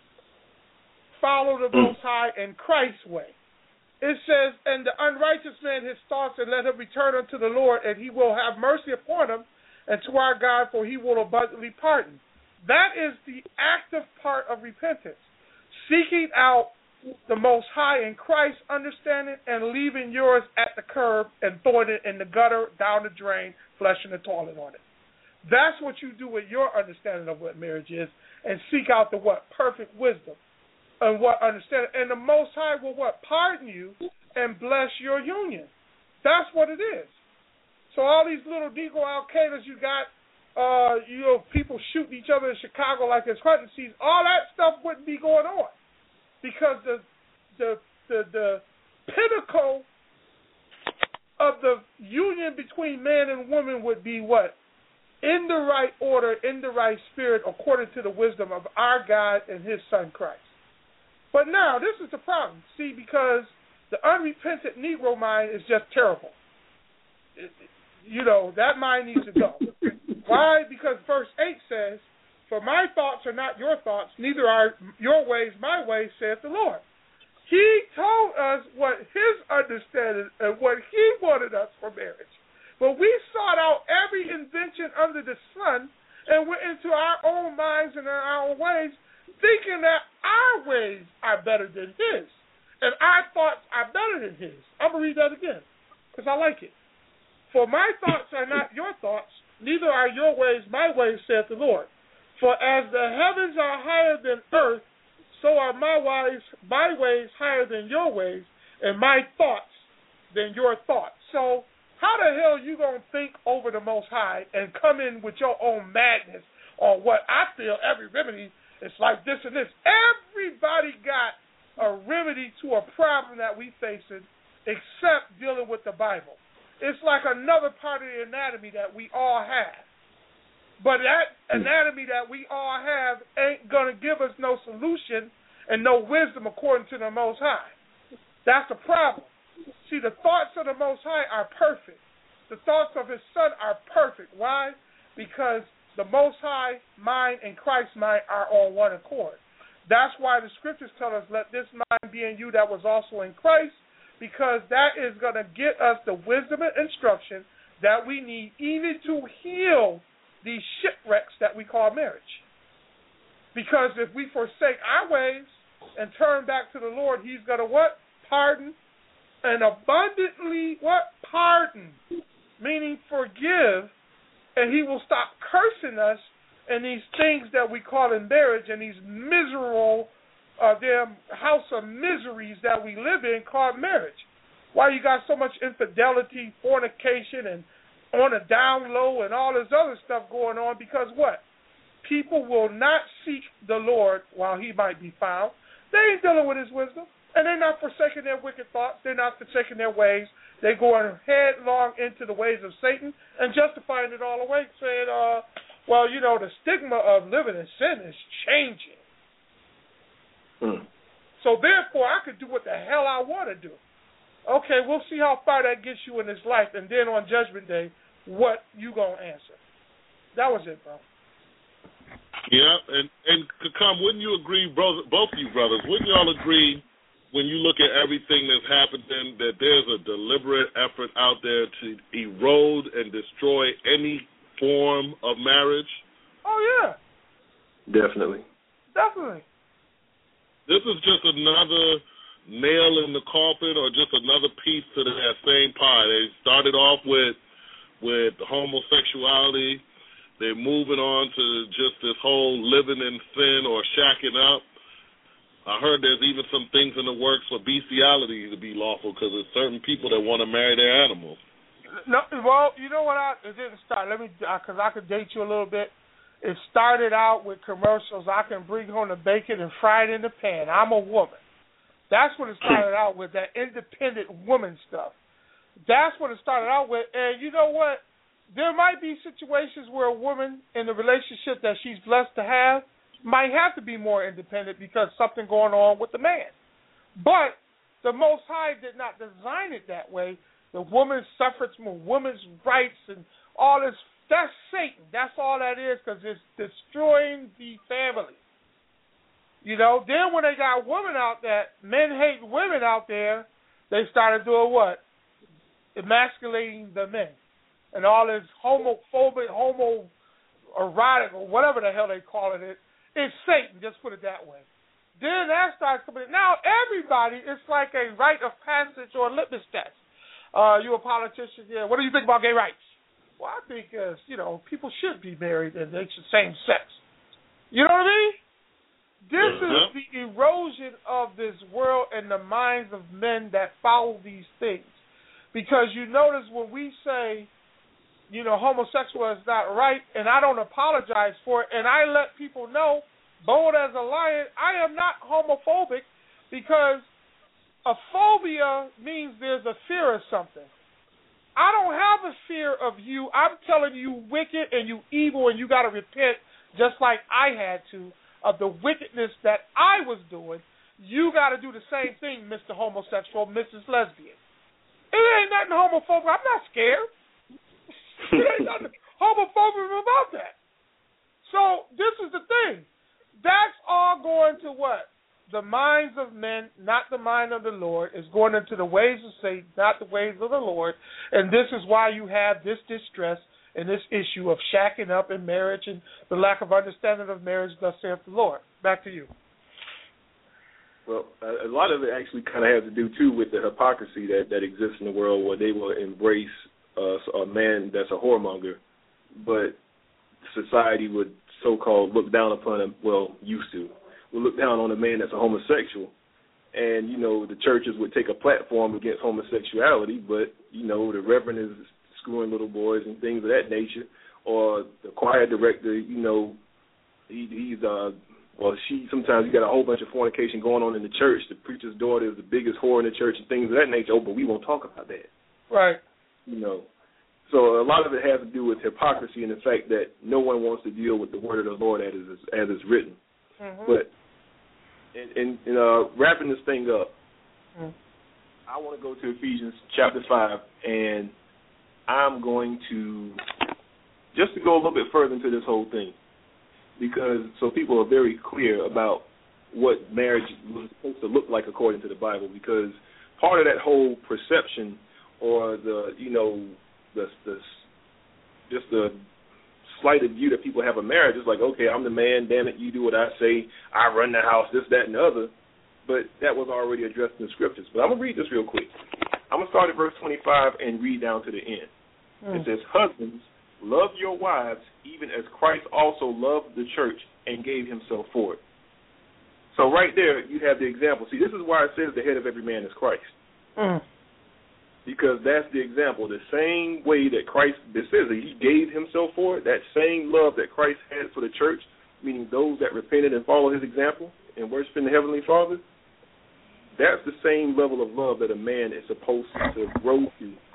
Follow the Most High and Christ's way. It says, and the unrighteous man his thoughts, and let him return unto the Lord, and he will have mercy upon him, and to our God, for he will abundantly pardon. That is the active part of repentance. Seeking out the Most High in Christ's understanding and leaving yours at the curb and throwing it in the gutter, down the drain, flushing the toilet on it. That's what you do with your understanding of what marriage is, and seek out the what? Perfect wisdom and what understanding. And the Most High will what? Pardon you and bless your union. That's what it is. So all these little Negro Al-Qaedas you got, uh, you know, people shooting each other in Chicago like it's hunting season, all that stuff wouldn't be going on, because the the the, the pinnacle of the union between man and woman would be what? In the right order, in the right spirit, according to the wisdom of our God and his Son Christ. But now, this is the problem. See, because the unrepentant Negro mind is just terrible. It, you know, that mind needs to go. Why? Because verse eight says, for my thoughts are not your thoughts, neither are your ways my ways, saith the Lord. He told us what his understanding and what he wanted us for marriage. But we sought out every invention under the sun and went into our own minds and our own ways, thinking that our ways are better than his, and our thoughts are better than his. I'm going to read that again, because I like it. For my thoughts are not your thoughts, neither are your ways my ways, saith the Lord. For as the heavens are higher than earth, so are my ways, my ways higher than your ways, and my thoughts than your thoughts. So how the hell you going to think over the Most High and come in with your own madness on what I feel every remedy is like this and this? Everybody got a remedy to a problem that we facing except dealing with the Bible. It's like another part of the anatomy that we all have. But that anatomy that we all have ain't going to give us no solution and no wisdom according to the Most High. That's the problem. See, the thoughts of the Most High are perfect. The thoughts of his Son are perfect. Why? Because the Most High mind and Christ's mind are on one accord. That's why the scriptures tell us, let this mind be in you that was also in Christ, because that is going to get us the wisdom and instruction that we need even to heal these shipwrecks that we call marriage. Because if we forsake our ways and turn back to the Lord, he's going to what? Pardon. And abundantly what? Pardon. Meaning forgive. And he will stop cursing us in these things that we call in marriage and these miserable uh, damn house of miseries that we live in called marriage. Why you got so much infidelity, fornication, and on a down low and all this other stuff going on? Because what? People will not seek the Lord while he might be found. They ain't dealing with his wisdom. And they're not forsaking their wicked thoughts. They're not forsaking their ways. They're going headlong into the ways of Satan and justifying it all away, saying, uh, well, you know, the stigma of living in sin is changing. Hmm. So therefore, I could do what the hell I want to do. Okay, we'll see how far that gets you in this life, and then on Judgment Day, what you gonna answer? That was it, bro. Yeah, and and Kakam, wouldn't you agree, brother, both of you brothers? Wouldn't y'all agree when you look at everything that's happened, then that there's a deliberate effort out there to erode and destroy any form of marriage? Oh yeah, definitely, definitely. This is just another nail in the coffin, or just another piece to that same pie. They started off with with homosexuality. They're moving on to just this whole living in sin or shacking up. I heard there's even some things in the works for bestiality to be lawful because there's certain people that want to marry their animals. No, well, you know what? I, it didn't start. Let me, because I could date you a little bit. It started out with commercials. I can bring home the bacon and fry it in the pan. I'm a woman. That's what it started out with, that independent woman stuff. That's what it started out with. And you know what? There might be situations where a woman in the relationship that she's blessed to have might have to be more independent because something going on with the man. But the Most High did not design it that way. The woman's suffrage, women's rights, and all this, that's Satan. That's all that is, because it's destroying the family. You know, then when they got women out there, men hate women out there, they started doing what? Emasculating the men. And all this homophobic, homoerotic, or whatever the hell they call it, it's Satan, just put it that way. Then that starts coming in. Now everybody, it's like a rite of passage or a litmus test. Uh, you a politician, yeah, what do you think about gay rights? Well, I think, uh, you know, people should be married and they should same sex. You know what I mean? This is the erosion of this world and the minds of men that follow these things. Because you notice when we say, you know, homosexual is not right, and I don't apologize for it, and I let people know, bold as a lion, I am not homophobic, because a phobia means there's a fear of something. I don't have a fear of you. I'm telling you wicked and you evil, and you got to repent just like I had to of the wickedness that I was doing. You got to do the same thing, Mister Homosexual, Missus Lesbian. It ain't nothing homophobic. I'm not scared. There ain't nothing homophobic about that. So this is the thing. That's all going to what? The minds of men, not the mind of the Lord. Is going into the ways of Satan, not the ways of the Lord. And this is why you have this distress and this issue of shacking up in marriage and the lack of understanding of marriage, thus saith the Lord. Back to you. Well, a lot of it actually kind of has to do, too, with the hypocrisy that, that exists in the world where they will embrace uh, a man that's a whoremonger, but society would so-called look down upon him, well, used to, would look down on a man that's a homosexual. And, you know, the churches would take a platform against homosexuality, but, you know, the reverend is screwing little boys and things of that nature, or the choir director, you know, he, he's, uh, well, she, sometimes you got a whole bunch of fornication going on in the church. The preacher's daughter is the biggest whore in the church and things of that nature. Oh, but we won't talk about that. Right. You know, so a lot of it has to do with hypocrisy and the fact that no one wants to deal with the word of the Lord as is, as it's written. Mm-hmm. But in, in, in uh, wrapping this thing up, mm-hmm. I want to go to Ephesians chapter five, and I'm going to, just to go a little bit further into this whole thing, because so people are very clear about what marriage was supposed to look like according to the Bible, because part of that whole perception or the, you know, the, the just the slighted view that people have of marriage is like, okay, I'm the man, damn it, you do what I say, I run the house, this, that, and the other. But that was already addressed in the scriptures. But I'm going to read this real quick. I'm going to start at verse twenty-five and read down to the end. Mm. It says, husbands, love your wives even as Christ also loved the church and gave himself for it. So right there, you have the example. See, this is why it says the head of every man is Christ. Mm. Because that's the example. The same way that Christ, this says that he gave himself for it, that same love that Christ had for the church, meaning those that repented and followed his example and worshiping the Heavenly Father, that's the same level of love that a man is supposed to grow to